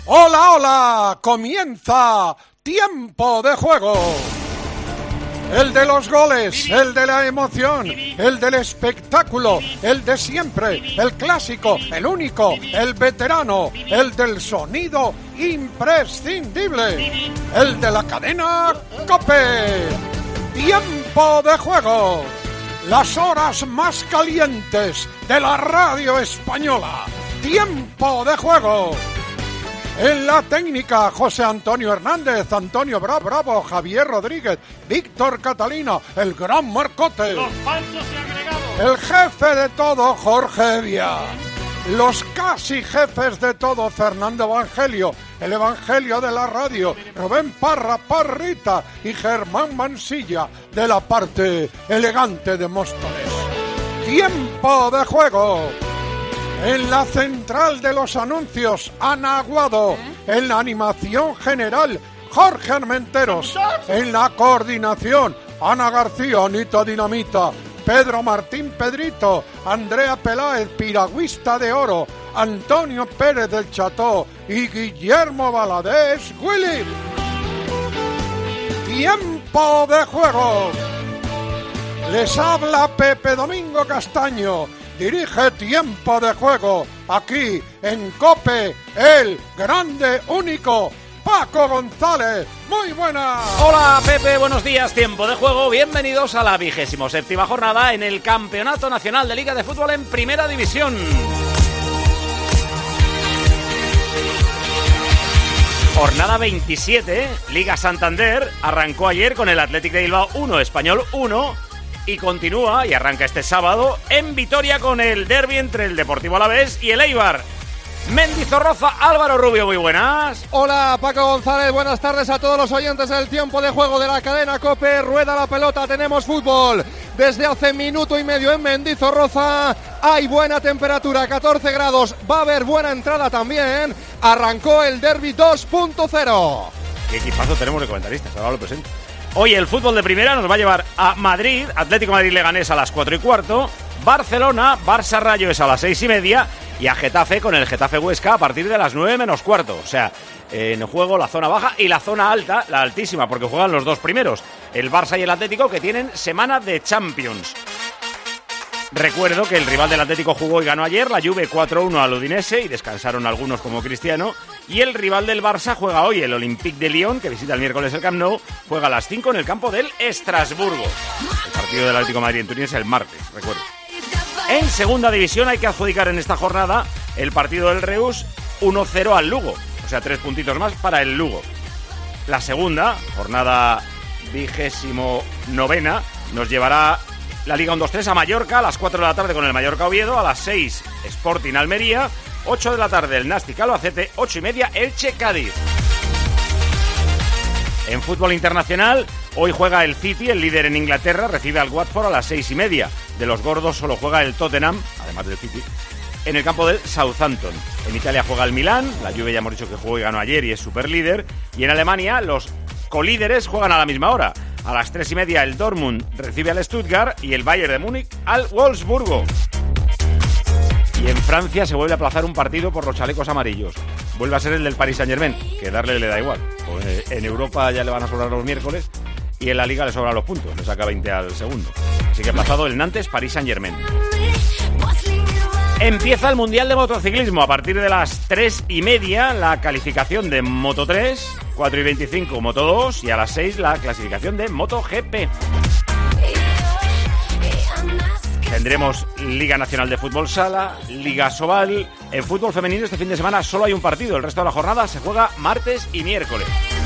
¡Hola, hola! Comienza Tiempo de Juego. El de los goles, el de la emoción, el del espectáculo, el de siempre, el clásico, el único, el veterano, el del sonido imprescindible, el de la cadena COPE. Tiempo de Juego. Las horas más calientes de la radio española. Tiempo de Juego. En la técnica, José Antonio Hernández, Antonio Bravo, Javier Rodríguez, Víctor Catalina, el gran Marcote. Los falsos y agregados. El jefe de todo, Jorge Evia. Los casi jefes de todo, Fernando Evangelio, el Evangelio de la radio, Rubén Parrita y Germán Mansilla, de la parte elegante de Móstoles. Tiempo de Juego. En la central de los anuncios, Ana Aguado. En la animación general, Jorge Armenteros. En la coordinación, Ana García, Anita Dinamita. Pedro Martín Pedrito. Andrea Peláez, piragüista de oro. Antonio Pérez del Cható. Y Guillermo Valadez Willy. Tiempo de Juego. Les habla Pepe Domingo Castaño. Dirige Tiempo de Juego, aquí en COPE, el grande, único, Paco González. Muy buenas. Hola Pepe, buenos días, Tiempo de Juego. Bienvenidos a la 27ª jornada en el Campeonato Nacional de Liga de Fútbol en Primera División. Jornada 27, Liga Santander, arrancó ayer con el Athletic de Bilbao 1, Español 1... y continúa y arranca este sábado en Vitoria con el derbi entre el Deportivo Alavés y el Eibar. Mendizorroza, Álvaro Rubio, muy buenas. Hola Paco González, buenas tardes a todos los oyentes del Tiempo de Juego de la cadena COPE. Rueda la pelota, tenemos fútbol. Desde hace minuto y medio en Mendizorroza hay buena temperatura, 14 grados. Va a haber buena entrada también. Arrancó el derbi 2.0. Qué equipazo tenemos de comentaristas, ahora lo presento. Hoy el fútbol de primera nos va a llevar a Madrid, Atlético Madrid-Leganés a las 4:15, Barcelona, Barça-Rayo es a las 6:30 y a Getafe con el Getafe-Huesca a partir de las 9:15. O sea, en juego la zona baja y la zona alta, la altísima, porque juegan los dos primeros, el Barça y el Atlético, que tienen semana de Champions. Recuerdo que el rival del Atlético jugó y ganó ayer, la Juve 4-1 al Udinese y descansaron algunos como Cristiano. Y el rival del Barça juega hoy, el Olympique de Lyon, que visita el miércoles el Camp Nou, juega a las 5 en el campo del Estrasburgo. El partido del Atlético de Madrid en Turín es el martes, recuerdo. En segunda división hay que adjudicar en esta jornada el partido del Reus 1-0 al Lugo, o sea, 3 puntitos más para el Lugo. La segunda, jornada 29ª, nos llevará la Liga 1-2-3 a Mallorca a las 4 de la tarde con el Mallorca Oviedo, a las 6 Sporting Almería, 8 de la tarde el Nastic Albacete, 8:30 Elche Cádiz. En fútbol internacional, hoy juega el City, el líder en Inglaterra, recibe al Watford a las 6:30. De los gordos solo juega el Tottenham, además del City, en el campo del Southampton. En Italia juega el Milán, la Juve ya hemos dicho que jugó y ganó ayer y es superlíder. Y en Alemania los colíderes juegan a la misma hora. A las 3:30 el Dortmund recibe al Stuttgart y el Bayern de Múnich al Wolfsburgo. Y en Francia se vuelve a aplazar un partido por los chalecos amarillos. Vuelve a ser el del Paris Saint-Germain, que darle le da igual. Pues en Europa ya le van a sobrar los miércoles y en la Liga le sobran los puntos. Le saca 20 al segundo. Así que aplazado el Nantes Paris Saint-Germain. Empieza el Mundial de Motociclismo. A partir de las 3:30 la calificación de Moto 3, 4:25 Moto 2 y a las 6 la clasificación de Moto GP. Tendremos Liga Nacional de Fútbol Sala, Liga Sobal. En fútbol femenino este fin de semana solo hay un partido. El resto de la jornada se juega martes y miércoles.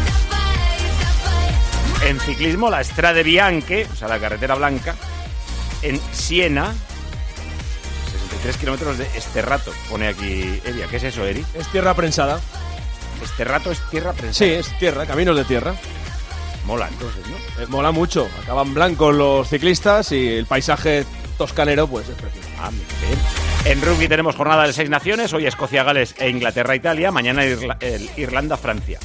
En ciclismo, la Strade Bianche, o sea, la carretera blanca, en Siena, 63 kilómetros de Esterrato, pone aquí Evia. ¿Qué es eso, Eri? Es tierra prensada. Esterrato es tierra prensada. Sí, es tierra, caminos de tierra. Mola, entonces, ¿no? Mola mucho. Acaban blancos los ciclistas y el paisaje toscanero, pues es precioso. Ah, bien. En rugby tenemos jornada de 6 naciones. Hoy Escocia, Gales e Inglaterra, Italia. Mañana Irlanda, Francia.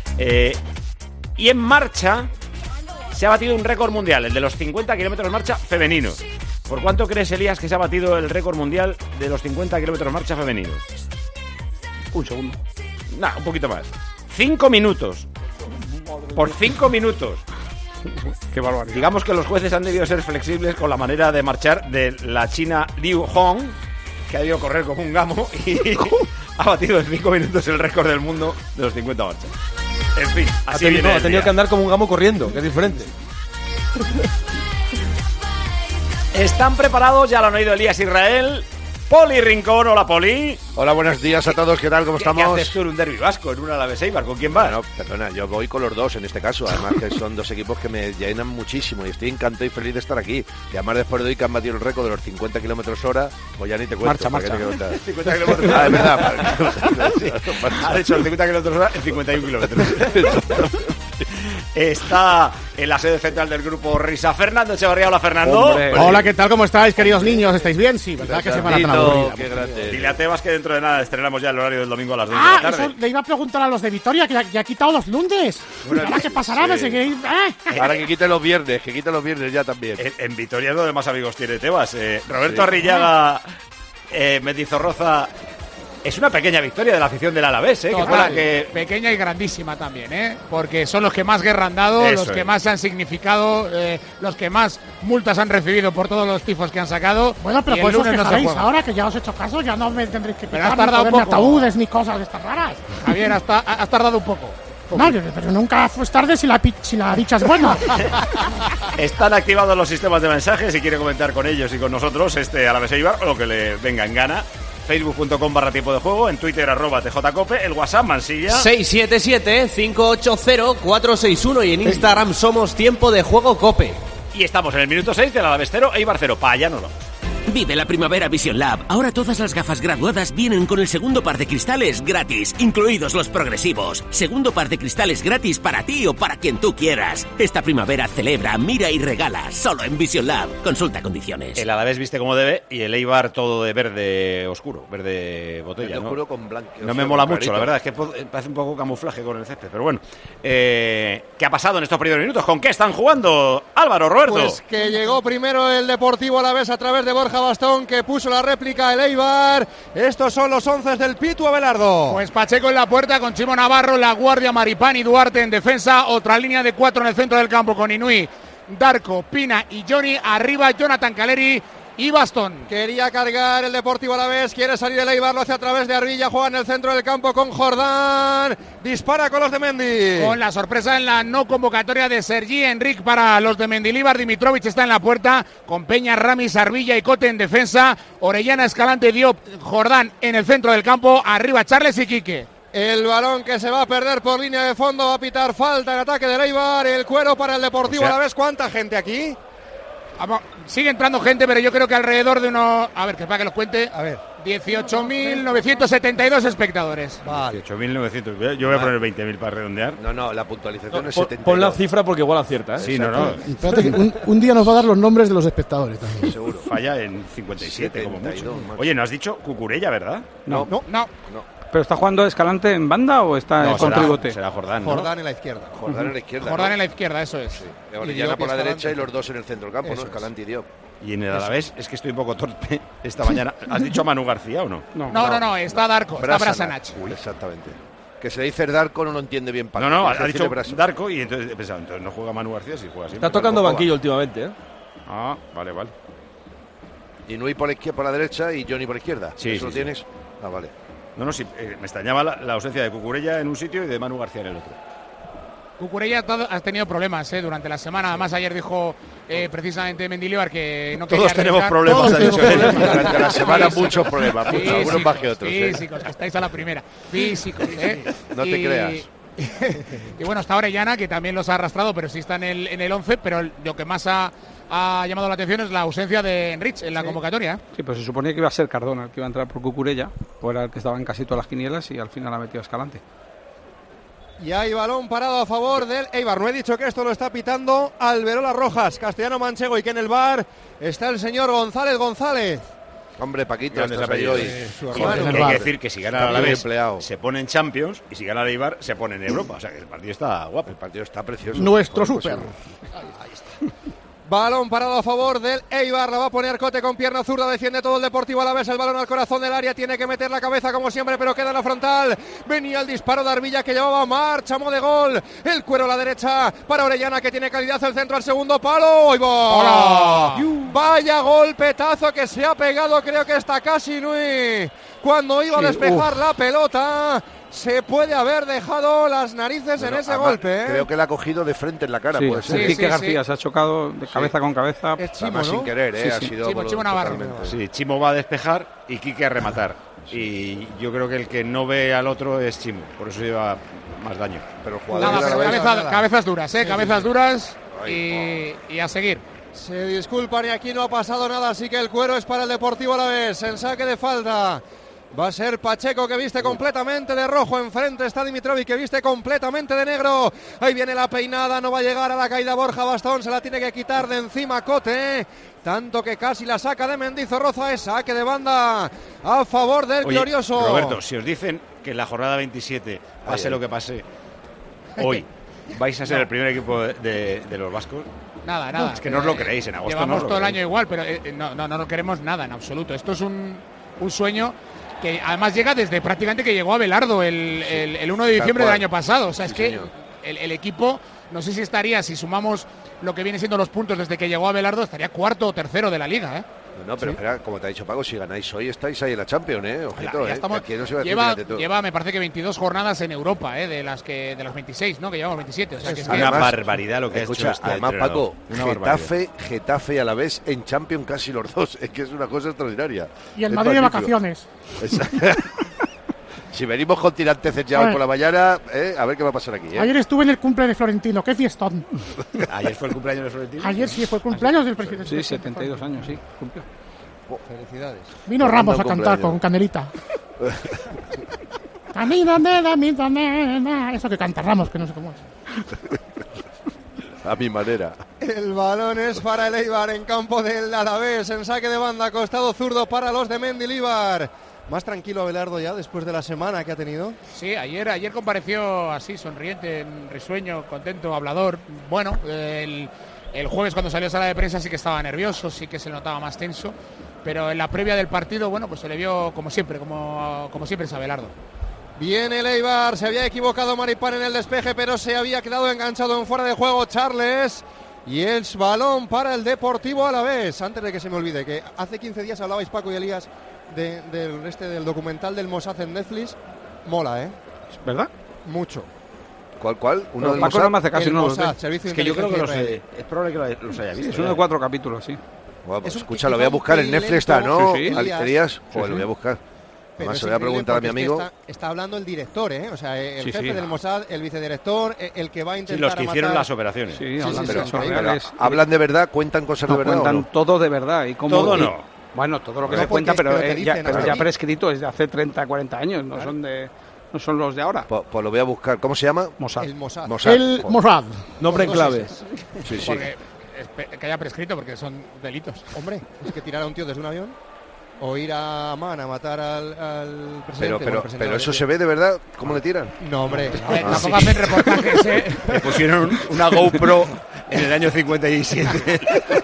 Y en marcha se ha batido un récord mundial, el de los 50 kilómetros marcha femeninos. ¿Por cuánto crees, Elías, que se ha batido el récord mundial de los 50 kilómetros marcha femeninos? Un segundo. Nah, un poquito más. 5 minutos. Por 5 minutos. Qué barbaridad. Digamos que los jueces han debido ser flexibles con la manera de marchar de la china Liu Hong, que ha debido correr como un gamo y ha batido en 5 minutos el récord del mundo de los 50 marchas. En fin, así viene. Ha tenido que andar como un gamo corriendo, que es diferente. Están preparados, ya lo han oído Elías Israel. Poli Rincón, hola Poli. Hola, buenos días a todos, ¿qué tal? ¿Cómo estamos? ¿Qué haces tú en un derbi vasco, en un Alavés Eibar? ¿Con quién vas? Bueno, perdona, yo voy con los dos en este caso, además que son dos equipos que me llenan muchísimo y estoy encantado y feliz de estar aquí. Y además después de hoy que han batido el récord de los 50 km/h, pues ya ni te cuento. Marcha. 50 kilómetros. Ah, es verdad. Ha hecho los 50 kilómetros en 51 kilómetros. Está en la sede central del grupo Risa Fernando Echevarría. Hola, Fernando. Hombre. Hola, ¿qué tal? ¿Cómo estáis, queridos niños? ¿Estáis bien? Sí, ¿verdad? Que semana tan aburrida. Qué grande. Dile a Tebas que dentro de nada estrenamos ya el horario del domingo a las 2 de la tarde. Eso le iba a preguntar a los de Vitoria, que ya ha quitado los lunes. ¿Ahora qué pasará? No sé qué. Ahora que quite los viernes, ya también. En Vitoria es donde más amigos tiene Tebas. Roberto Arrillaga, Mendizorroza. Es una pequeña victoria de la afición del Alavés, que fue la que... Pequeña y grandísima también, porque son los que más guerra han dado, Eso los que más han significado, los que más multas han recibido por todos los tifos que han sacado. Bueno, pero y pues el os lunes no se quejaréis juega. ahora que ya os he hecho caso, ya no me tendréis que Pero quitar has tardado ni un ponerme poco. ataúdes ni cosas de estas raras. Javier, has tardado un poco. No, pero nunca fue tarde si la dicha es buena. Están activados los sistemas de mensajes. Si quiere comentar con ellos y con nosotros, Alavés Eibar, o lo que le venga en gana. Facebook.com/tiempo de juego, en Twitter @tjcope, el WhatsApp Mansilla 677-580-461 y en Instagram somos Tiempo de Juego Cope. y estamos en el minuto 6 del Alavés 0, Eibar 0. Pa' allá no lo. Vive la primavera Vision Lab. Ahora todas las gafas graduadas vienen con el segundo par de cristales gratis, incluidos los progresivos. Segundo par de cristales gratis para ti o para quien tú quieras. Esta primavera celebra, mira y regala, solo en Vision Lab. Consulta condiciones. El Alavés viste como debe y el Eibar todo de verde oscuro, verde botella. Verde ¿no? oscuro con blanco. No me mola mucho, la verdad, es que parece un poco camuflaje con el césped, pero bueno. ¿Qué ha pasado en estos primeros minutos? ¿Con qué están jugando? Álvaro, Roberto. Pues que llegó primero el Deportivo Alavés a través de Borja Bastón, que puso la réplica el Eibar. Estos son los 11 del Pitu Abelardo. Pues Pacheco en la puerta con Chimo Navarro, La Guardia, Maripán y Duarte en defensa. Otra línea de 4 en el centro del campo con Inui, Darko, Pina y Johnny. Arriba Jonathan Caleri y Bastón. Quería cargar el Deportivo Alavés, quiere salir el Eibar, lo hace a través de Arvilla, juega en el centro del campo con Jordán, dispara con los de Mendy. Con la sorpresa en la no convocatoria de Sergi Enric para los de Mendilibar. Dimitrovic está en la puerta con Peña, Ramis, Arvilla y Cote en defensa. Orellana, Escalante, Diop, Jordán en el centro del campo. Arriba Charles y Quique. El balón que se va a perder por línea de fondo, va a pitar falta en ataque del Eibar. El cuero para el Deportivo Alavés. ¿Cuánta gente aquí? Sigue entrando gente, pero yo creo que alrededor de unos... A ver, que para que los cuente. A ver. 18.972 espectadores. Vale. 18.900. Yo voy a poner 20.000 para redondear. No, la puntualización es 72. Pon la cifra porque igual acierta, ¿eh? Sí, no. Espérate que un día nos va a dar los nombres de los espectadores también. Seguro. Falla en 57 como mucho. 72, macho. Oye, ¿no has dicho Cucurella, verdad? No. ¿Pero está jugando Escalante en banda o está No, con Trigote? será Jordán, ¿no? Jordán en la izquierda. Jordán en la izquierda. Jordán ¿no? en la izquierda, eso es. Sí. Orellana por la derecha y los dos en el centro del campo, Eso ¿no? Escalante y Diop. Y en el Alavés es que estoy un poco torpe esta mañana. ¿Has dicho a Manu García o no? No, está Darko, está Brasanach. Exactamente. Que se dice Darko no lo entiende bien. Paco. No, Hay que ha dicho decirle Braso. Darko y entonces he pensado, entonces no juega Manu García, si juega así. Está tocando banquillo últimamente, ¿eh? Ah, vale. Y Nui por la derecha y Johnny por la izquierda. Sí, ¿Eso sí, lo tienes? Ah, vale. No, sí, me extrañaba la ausencia de Cucurella en un sitio y de Manu García en el otro. Cucurella ha tenido problemas durante la semana. Además, ayer dijo precisamente Mendilibar que no Todos quería tenemos arriesgar. problemas, ha dicho él. Durante la semana muchos problemas, algunos más que otros. Físicos, que estáis a la primera. Físicos, No te creas. Y bueno, está Orellana, que también los ha arrastrado, pero sí está en el 11. Pero lo que más ha llamado la atención es la ausencia de Enrich en la convocatoria. Sí, pero se suponía que iba a ser Cardona el que iba a entrar por Cucurella, o era el que estaba en casi todas las quinielas y al final ha metido a Escalante. Y hay balón parado a favor del Eibar. No he dicho que esto lo está pitando Alberola Rojas, Castellano Manchego, y que en el bar está el señor González. Hombre, Paquito, Grandes estás ahí apellidos. hoy. Su Y hermano. hay que decir que si gana Está la muy vez empleado. se pone en Champions y si gana el Eibar se pone en Europa. O sea que el partido está guapo. El partido está precioso. Nuestro Joder, súper. pues, Balón parado a favor del Eibar, la va a poner Cote con pierna zurda, defiende todo el Deportivo Alavés, el balón al corazón del área, tiene que meter la cabeza como siempre, pero queda en la frontal. Venía el disparo de Arbilla que llevaba marcha, mo de gol, el cuero a la derecha para Orellana que tiene calidad, el centro al segundo palo. ¡Ahí va! Vaya golpetazo que se ha pegado, creo que está casi Nui cuando iba a despejar la pelota. Se puede haber dejado las narices en ese golpe, ¿eh? Creo que la ha cogido de frente en la cara, puede ser. Quique García se ha chocado de cabeza con cabeza. Es Chimo, ¿no? Sin querer, ha sido Chimo Navarro. Sí, Chimo va a despejar y Quique a rematar. Y yo creo que el que no ve al otro es Chimo, por eso lleva más daño. Pero el jugador cabezas duras, cabezas duras y a seguir. Se disculpan y aquí no ha pasado nada, así que el cuero es para el Deportivo Alavés. En saque de falta va a ser Pacheco, que viste completamente de rojo. Enfrente está Dimitrovic, que viste completamente de negro. Ahí viene la peinada, no va a llegar a la caída Borja Bastón, se la tiene que quitar de encima Cote. Tanto que casi la saca de Mendizorroza. Es saque de banda a favor del glorioso. Roberto, si os dicen que en la jornada 27, pase lo que pase, hoy vais a ser el primer equipo de los vascos. Nada. Es que no os lo creéis, en agosto llevamos no todo el año igual, pero no queremos nada en absoluto. Esto es un sueño que además llega desde prácticamente que llegó Abelardo el 1 de diciembre del año pasado. O sea, es que el equipo, no sé si estaría, si sumamos lo que viene siendo los puntos desde que llegó Abelardo, estaría cuarto o tercero de la liga, ¿eh? No, pero espera, como te ha dicho Paco, si ganáis hoy estáis ahí en la Champions, ojito, ya estamos, aquí no se va a lleva me parece que 22 jornadas en Europa, de las 26, ¿no? Que llevamos 27, o sea, que es una barbaridad lo que ha hecho este además, Paco, Getafe y Alavés en Champions casi los dos, es que es una cosa extraordinaria. Y el Madrid de vacaciones. Si venimos con tirantes ya hoy por la mañana, a ver qué va a pasar aquí. Ayer estuve en el cumple de Florentino, qué fiestón. ¿Ayer fue el cumpleaños de Florentino? Ayer sí fue el cumpleaños del presidente. Sí, 72 años, sí, cumplió. Felicidades. Vino Ramos a cantar con Canelita. Eso que canta Ramos, que no sé cómo es. A mi manera. El balón es para el Eibar en campo del Alavés, en saque de banda, costado zurdo para los de Mendilibar. ¿Más tranquilo Abelardo ya después de la semana que ha tenido? Sí, ayer compareció así, sonriente, risueño, contento, hablador. Bueno, el jueves cuando salió a sala de prensa sí que estaba nervioso, sí que se notaba más tenso, pero en la previa del partido, bueno, pues se le vio como siempre es Abelardo. Viene el Eibar, se había equivocado Maripán en el despeje, pero se había quedado enganchado en fuera de juego Charles. Y es balón para el Deportivo Alavés. Antes de que se me olvide, que hace 15 días hablabais, Paco y Elías, del documental del Mossad en Netflix. Mola, ¿verdad? Mucho. ¿Cuál? Uno del Paco no me hace casi el uno. Mossad, Servicio es que yo creo que es probable que los haya visto. Es uno de 4 capítulos, sí. Bueno, escucha, lo voy a buscar en Netflix, está, ¿no? Sí. Elías, lo voy a buscar. Además, se lo voy a preguntar a mi amigo. Está hablando el director, o sea, el jefe del Mossad, el vicedirector, el que va a intentar. Sí, los que hicieron las operaciones. Sí, pero hablan de verdad, cuentan cosas de verdad. Cuentan todo de verdad. Y cómo, todo no. Bueno, todo lo que se cuenta, pero ya prescrito es de hace 30, 40 años, no son los de ahora. Pues lo voy a buscar. ¿Cómo se llama? Mossad. El Mossad. El Mossad. Nombre en clave. Sí. Porque, que haya prescrito, porque son delitos. Hombre, es que tirar a un tío desde un avión o ir a Amman a matar al presidente. Pero eso se ve de verdad, ¿cómo le tiran? No, hombre. Tampoco hacen reportajes, Le pusieron una GoPro en el año 57.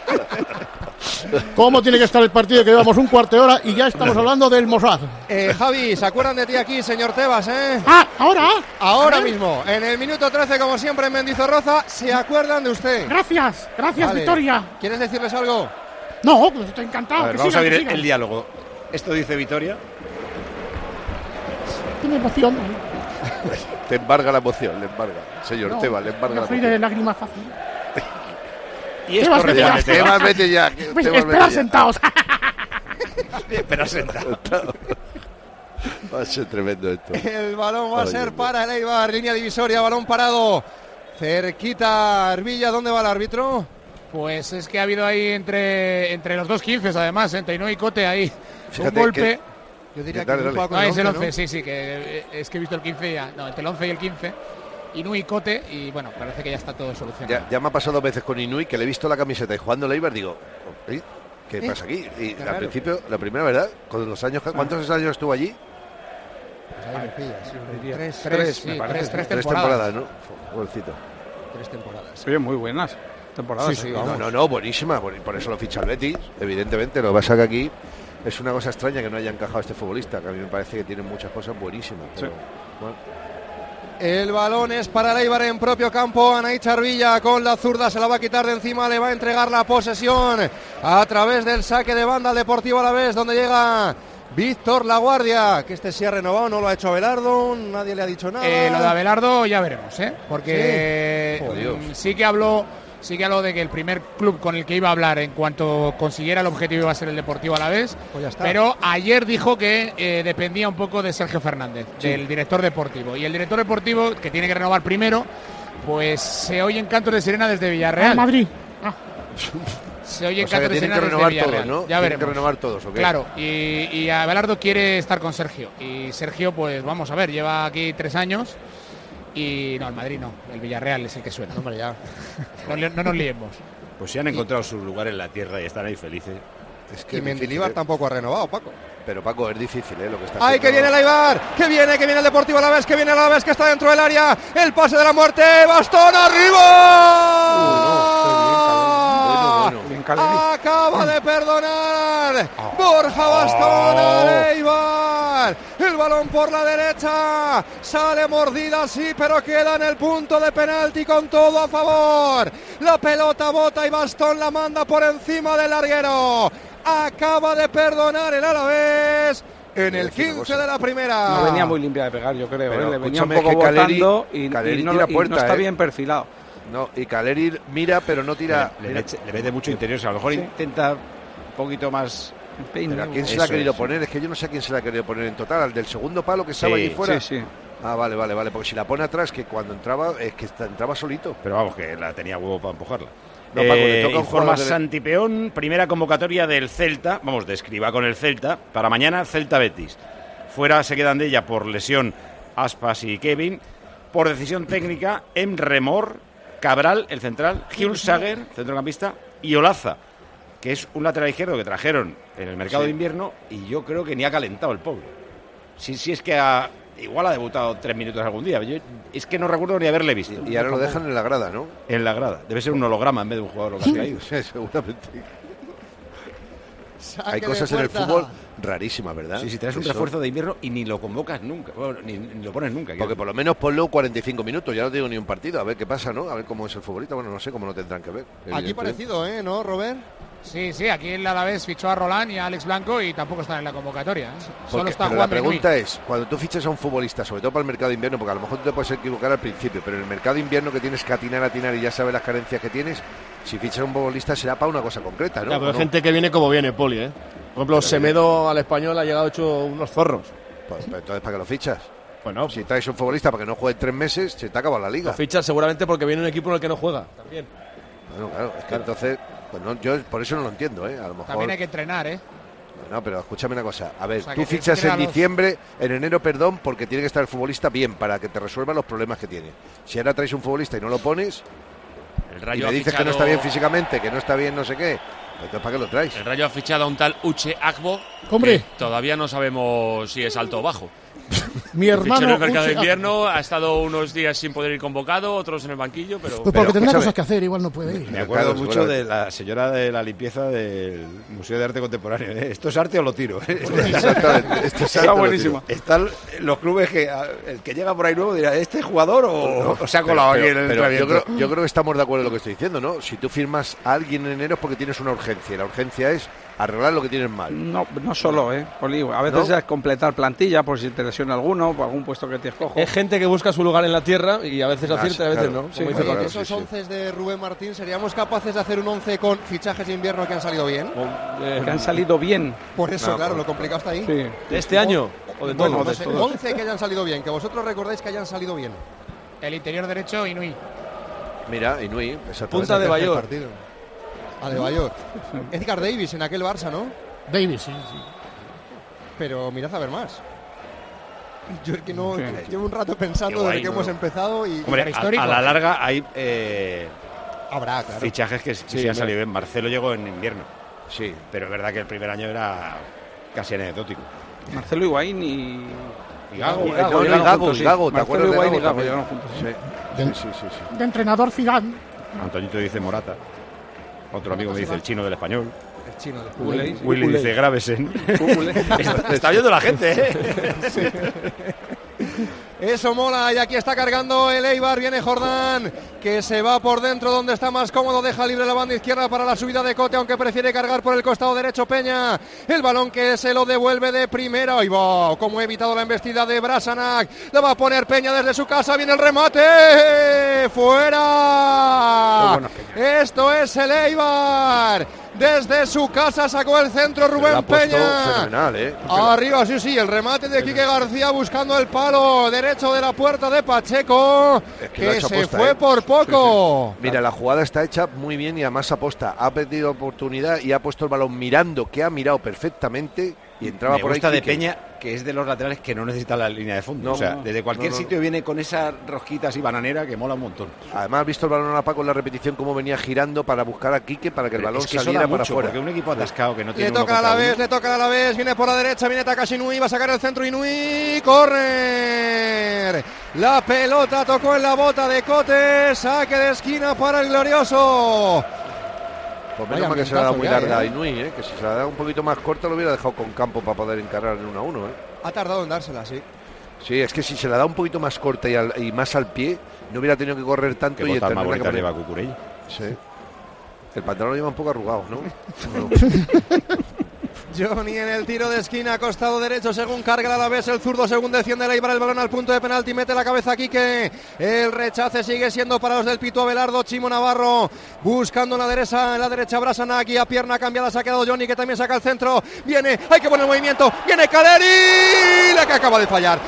¿Cómo tiene que estar el partido? Que llevamos un cuarto de hora y ya estamos hablando del Mossad. Javi, ¿se acuerdan de ti aquí, señor Tebas, ¿Ahora? Ahora mismo, en el minuto 13, como siempre en Mendizorroza, ¿se acuerdan de usted? Gracias, vale. Victoria. ¿Quieres decirles algo? No, pues estoy encantado. A ver, vamos a ver el diálogo. Esto dice Vitoria. Tiene emoción. Te embarga la emoción, le embarga. Señor Tebas, le embarga la emoción. Soy de lágrima fácil. Y esto Tebas, vete ya. Pues esperad sentados. Espera sentado. Va a ser tremendo esto. El balón va a ser para el Eibar. Línea divisoria, balón parado. Cerquita, Arbilla. ¿Dónde va el árbitro? Pues es que ha habido ahí entre los dos 15, además, entre Inui y Cote ahí. Fíjate un golpe. Yo diría dale. que No, es el 11, sí, que es que he visto el 15 ya. No, entre el 11 y el 15. Inui y Cote, y bueno, parece que ya está todo solucionado. Ya me ha pasado 2 veces con Inui, que le he visto la camiseta y jugando el Eibar, digo, ¿qué pasa aquí? Y al principio, la primera verdad, con los años, ¿cuántos años estuvo allí? Tres temporadas, ¿no? Bolcito. 3 temporadas. Oye, muy buenas. temporadas. Sí, No, buenísima. Por eso lo ficha el Betis, evidentemente. Lo que pasa es que aquí es una cosa extraña que no haya encajado este futbolista, que a mí me parece que tiene muchas cosas buenísimas. Pero, bueno. El balón es para el Eibar en propio campo. Anaí Charvilla con la zurda se la va a quitar de encima, le va a entregar la posesión a través del saque de banda al Deportivo Alavés, donde llega Víctor Laguardia, que este sí ha renovado, no lo ha hecho Abelardo, nadie le ha dicho nada. Lo de Abelardo ya veremos, porque sí que habló de que el primer club con el que iba a hablar en cuanto consiguiera el objetivo iba a ser el Deportivo Alavés, pues ya está. Pero ayer dijo que dependía un poco de Sergio Fernández, del director deportivo, y el director deportivo, que tiene que renovar primero, pues se oyen cantos de sirena desde Villarreal. Madrid. Se oyen cantos de sirena desde Villarreal. Todos, ¿no? Ya veremos. Tienen que renovar todos, ¿o qué? Claro, y Abelardo quiere estar con Sergio, y Sergio, pues vamos a ver, lleva aquí 3 años. Y no, el Madrid no, el Villarreal es el que suena. Hombre, ya. No nos liemos. Pues se han encontrado su lugar en la tierra y están ahí felices. Es que y Mendilibar tampoco ha renovado, Paco. Pero Paco, es difícil, lo que está haciendo. ¡Ay, que viene el Eibar! ¡Que viene el Deportivo Alavés! ¡Que viene el Alavés, que está dentro del área! ¡El pase de la muerte! ¡Bastón arriba! Acaba de perdonar Borja Bastón al Eibar. El balón por la derecha. Sale mordida, sí, pero queda en el punto de penalti con todo a favor. La pelota bota y Bastón la manda por encima del larguero. Acaba de perdonar el Alavés en el 15 de la primera. No venía muy limpia de pegar, yo creo. Pero le venía un poco botando y no está bien perfilado. No, y Caleri mira, pero no tira. Le mete mucho interior, a lo mejor intenta un poquito más. ¿Pero a quién se la ha querido poner? Es que yo no sé a quién se la ha querido poner en total. ¿Al del segundo palo que estaba allí fuera? Sí. Ah, vale. Porque si la pone atrás, que cuando entraba, es que entraba solito. Pero vamos, que la tenía huevo para empujarla. No, Paco, le toca un informa Santi Peón, primera convocatoria del Celta, vamos, de Escribá con el Celta, para mañana Celta-Betis. Fuera se quedan de ella por lesión Aspas y Kevin, por decisión técnica Emre Mor, Cabral, el central, Hjulsager, centrocampista, y Olaza, que es un lateral izquierdo que trajeron en el mercado de invierno y yo creo que ni ha calentado el pobre. Sí es que igual ha debutado 3 minutos algún día. Yo es que no recuerdo ni haberle visto. Y ahora lo dejan en la grada, ¿no? En la grada. Debe ser un holograma en vez de un jugador que ha caído. Sí, seguramente. Hay cosas en el fútbol rarísimas, ¿verdad? Sí, si traes un refuerzo de invierno y ni lo convocas nunca, bueno, ni lo pones nunca. Porque por lo menos ponlo 45 minutos, ya no te digo ni un partido, a ver qué pasa, ¿no? A ver cómo es el futbolista, bueno, no sé cómo lo tendrán que ver. Aquí parecido, ¿no, Robert? Sí, aquí el Alavés fichó a Roland y a Alex Blanco y tampoco están en la convocatoria. Solo está Juan. La pregunta es, cuando tú fichas a un futbolista, sobre todo para el mercado de invierno, porque a lo mejor tú te puedes equivocar al principio, pero en el mercado de invierno que tienes que atinar y ya sabes las carencias que tienes, si fichas a un futbolista será para una cosa concreta, ¿no? Ya, pero hay gente que viene como viene, Poli, ¿eh? Por ejemplo, Semedo al Español ha llegado hecho unos zorros. Pues entonces, ¿para qué lo fichas? Bueno, si traes un futbolista para que no juegue 3 meses, se te acaba la liga. Lo fichas seguramente porque viene un equipo en el que no juega, también. Bueno, claro, es que entonces, pues no, yo por eso no lo entiendo, A lo mejor. También hay que entrenar, No, pero escúchame una cosa. A ver, tú fichas en diciembre, en enero, porque tiene que estar el futbolista bien, para que te resuelva los problemas que tiene. Si ahora traes un futbolista y no lo pones, el Rayo y me dices que no está bien físicamente, que no está bien no sé qué, entonces ¿para qué lo traes? El Rayo ha fichado a un tal Uche Agbo, ¡hombre! Todavía no sabemos si es alto o bajo. Mi hermano en el mercado de invierno ha estado unos días sin poder ir convocado, otros en el banquillo, pero... Pues porque tendrá cosas que hacer, igual no puede ir. Me acuerdo mucho de la señora de la limpieza del Museo de Arte Contemporáneo. ¿Esto es arte o lo tiro? Exactamente. Esto es está buenísimo. Están los clubes que el que llega por ahí nuevo dirá, ¿este jugador o se ha colado aquí en el entrenamiento? Yo creo que estamos de acuerdo en lo que estoy diciendo, ¿no? Si tú firmas a alguien en enero es porque tienes una urgencia, y la urgencia es arreglar lo que tienes mal. No solo, Poli. A veces es completar plantilla por si te lesiona alguno, por algún puesto que te escojo. Es gente que busca su lugar en la tierra y a veces acierta y a veces no. Sí, esos 11 de Rubén Martín, ¿seríamos capaces de hacer un 11 con fichajes de invierno que han salido bien? Que han salido bien. Por eso, claro, lo complicado está ahí. Sí. ¿De este año? ¿O de todo? Bueno, 11 que hayan salido bien, que vosotros recordáis que hayan salido bien. El interior derecho, Inui. Mira, Inui. Punta de Bayor. A de Bayor. Edgar Davis en aquel Barça, ¿no? Davis, sí. Pero mirad a ver más. Yo es que no llevo un rato pensando desde que hemos empezado y... Hombre, a la larga hay habrá, claro, fichajes que sí han salido bien. Marcelo llegó en invierno. Sí. Pero es verdad que el primer año era casi anecdótico. Marcelo Higuaín y Gago. Gago, ¿te acuerdas de Marcelo Higuaín y Gago? Gago llegaron juntos. De entrenador Zidane. Antoñito dice Morata. Otro amigo me dice el chino del Español. El chino del Español. Willy dice Gravesen. Está oyendo la gente, ¿eh? Sí. Eso mola, y aquí está cargando el Eibar, viene Jordán, que se va por dentro donde está más cómodo, deja libre la banda izquierda para la subida de Cote, aunque prefiere cargar por el costado derecho Peña, el balón que se lo devuelve de primera, ahí va, como ha evitado la embestida de Brasanac, la va a poner Peña desde su casa, viene el remate, fuera, esto es el Eibar. Desde su casa sacó el centro Rubén Peña. Fenomenal, Arriba, sí, el remate de Quique García buscando el palo derecho de la puerta de Pacheco, que se fue por poco. Sí. Mira, la jugada está hecha muy bien y además aposta. Ha perdido oportunidad y ha puesto el balón mirando, que ha mirado perfectamente y entraba por ahí. Me gusta de Peña, que es de los laterales que no necesita la línea de fondo. Desde cualquier sitio viene con esa rosquita así bananera que mola un montón. Además, has visto el balón a Paco en la repetición, cómo venía girando para buscar a Quique para que el balón saliera para afuera. Porque un equipo atascado que no tiene. Le toca a la vez, viene por la derecha, viene Takashi Inui, va a sacar el centro Inui, correr. La pelota tocó en la bota de Cote, saque de esquina para el glorioso. Pues menos mal que se la ha dado muy larga a Inui, que si se la ha dado un poquito más corta lo hubiera dejado con campo para poder encarar en 1-1. Ha tardado en dársela, sí. Sí, es que si se la da un poquito más corta y más al pie, no hubiera tenido que correr tanto. ¿Qué botas más bonitas lleva Cucurella? Sí. El pantalón lo lleva un poco arrugado, ¿no? Johnny en el tiro de esquina, costado derecho, según carga la vez el zurdo, según defiende el Eibar el balón al punto de penalti, mete la cabeza aquí que el rechace sigue siendo para los del Pito Abelardo. Chimo Navarro buscando en la derecha Brasanac, y a pierna cambiada se ha quedado Johnny, que también saca el centro, viene, hay que poner movimiento, viene Caleri, la que acaba de fallar,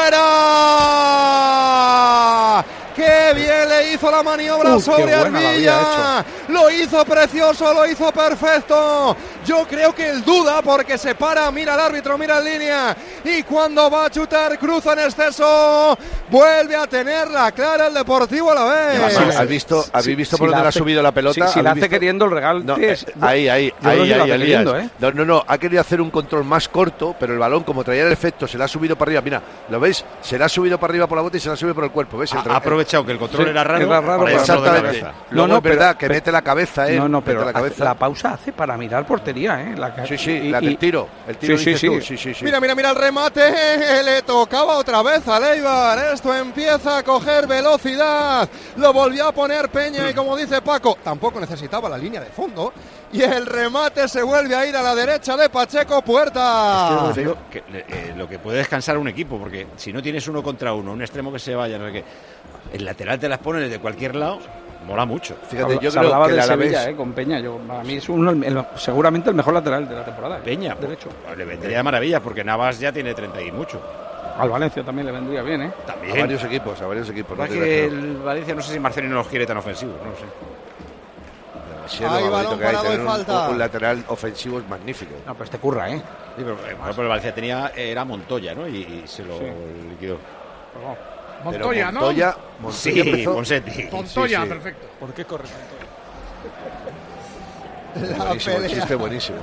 ¡fuera! ¡Qué bien le hizo la maniobra sobre Arvilla! Lo hizo precioso, lo hizo perfecto. Yo creo que él duda porque se para, mira al árbitro, mira en línea, y cuando va a chutar cruza en exceso, vuelve a tenerla clara el Deportivo a la vez. ¿Habéis visto por dónde le ha subido la pelota? Si la hace queriendo el regalo. No, ahí, no, ha querido hacer un control más corto, pero el balón, como traía el efecto, se le ha subido para arriba. Mira, ¿lo ves? Se le ha subido para arriba por la bota y se le ha subido por el cuerpo, ¿ves? Ha aprovechado que el control era raro. Exactamente. Luego es verdad que mete la cabeza, pero la pausa hace para mirar portería, la del tiro. El tiro sí. Mira el remate, le tocaba otra vez a Eibar. Esto empieza a coger velocidad. Lo volvió a poner Peña y, como dice Paco, tampoco necesitaba la línea de fondo. Y el remate se vuelve a ir a la derecha de Pacheco Puerta. Es que lo que puede descansar un equipo, porque si no tienes 1 contra 1, un extremo que se vaya, no sé qué, el lateral te las pones de cualquier lado, mola mucho. Fíjate, yo se creo hablaba que de Sevilla, con Peña. Para mí es seguramente el mejor lateral de la temporada. Peña, derecho. Le vendría de maravilla, porque Navas ya tiene 30 y mucho. Al Valencia también le vendría bien, También. A varios equipos. No que el Valencia, no sé si Marcelino los quiere tan ofensivos, no sé. Hay balón parado y falta. Un lateral ofensivo es magnífico. No, pues te curra, Sí, pero por ejemplo, el Valencia era Montoya, ¿no? Y se lo liquidó. Montoya, ¿no? Montoya Monsetti. Montoya, perfecto. ¿Por qué corre Montoya? Chiste buenísimo.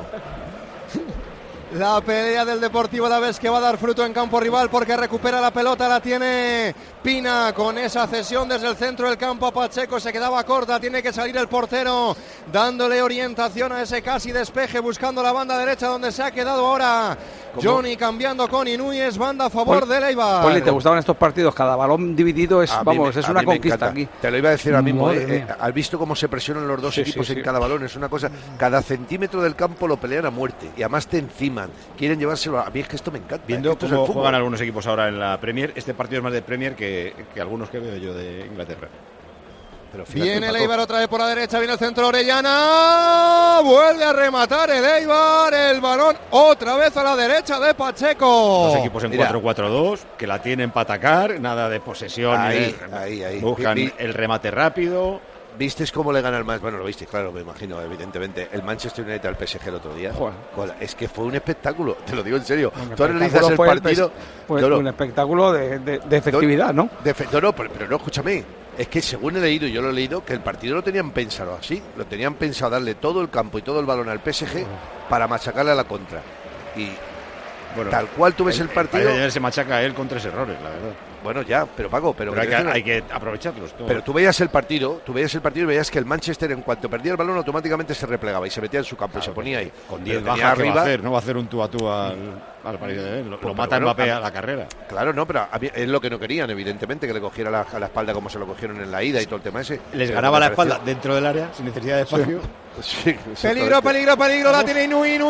La pelea del Deportivo Alavés, que va a dar fruto en campo rival porque recupera la pelota, la tiene Pina con esa cesión desde el centro del campo a Pacheco, se quedaba corta, tiene que salir el portero dándole orientación a ese casi despeje, buscando la banda derecha donde se ha quedado ahora Johnny, cambiando con Inui, es banda a favor de Eibar. Poli, ¿te gustaban estos partidos? Cada balón dividido es una conquista aquí. Te lo iba a decir ahora mismo, has visto cómo se presionan los dos equipos en cada balón, es una cosa, cada centímetro del campo lo pelean a muerte y además te enciman, quieren llevárselo. A mí es que esto me encanta. Viendo cómo juegan algunos equipos ahora en la Premier, este partido es más de Premier que algunos que veo yo de Inglaterra. Pero viene el Eibar otra vez por la derecha, viene el centro Orellana, vuelve a rematar el Eibar, el balón otra vez a la derecha de Pacheco. Dos equipos en 4-4-2 que la tienen para atacar, nada de posesión, ahí. Buscan el remate rápido. ¿Visteis cómo le gana el Manchester? Bueno, lo visteis, claro, me imagino, evidentemente. El Manchester United al PSG el otro día. Joder. Es que fue un espectáculo, te lo digo en serio. Tú analizas el partido. Un espectáculo de efectividad, ¿no? Pero no, escúchame. Es que según he leído, yo lo he leído, que el partido lo tenían pensado así. Lo tenían pensado darle todo el campo y todo el balón al PSG para machacarle a la contra. Y tal cual tú ves el partido. Se machaca a él con 3 errores, la verdad. Bueno, ya, pero Paco, pero hay que aprovecharlos todos. Pero tú veías el partido y veías que el Manchester, en cuanto perdía el balón, automáticamente se replegaba y se metía en su campo y se ponía ahí. Con 10 bajas, ¿qué va a hacer? No va a hacer un tú a tú al París de lo mata Mbappé a la carrera. Claro, no, pero es lo que no querían, evidentemente, que le cogiera a la espalda como se lo cogieron en la ida y todo el tema ese. Les ganaba la espalda dentro del área, sin necesidad de espacio. Sí, peligro, la tiene Inui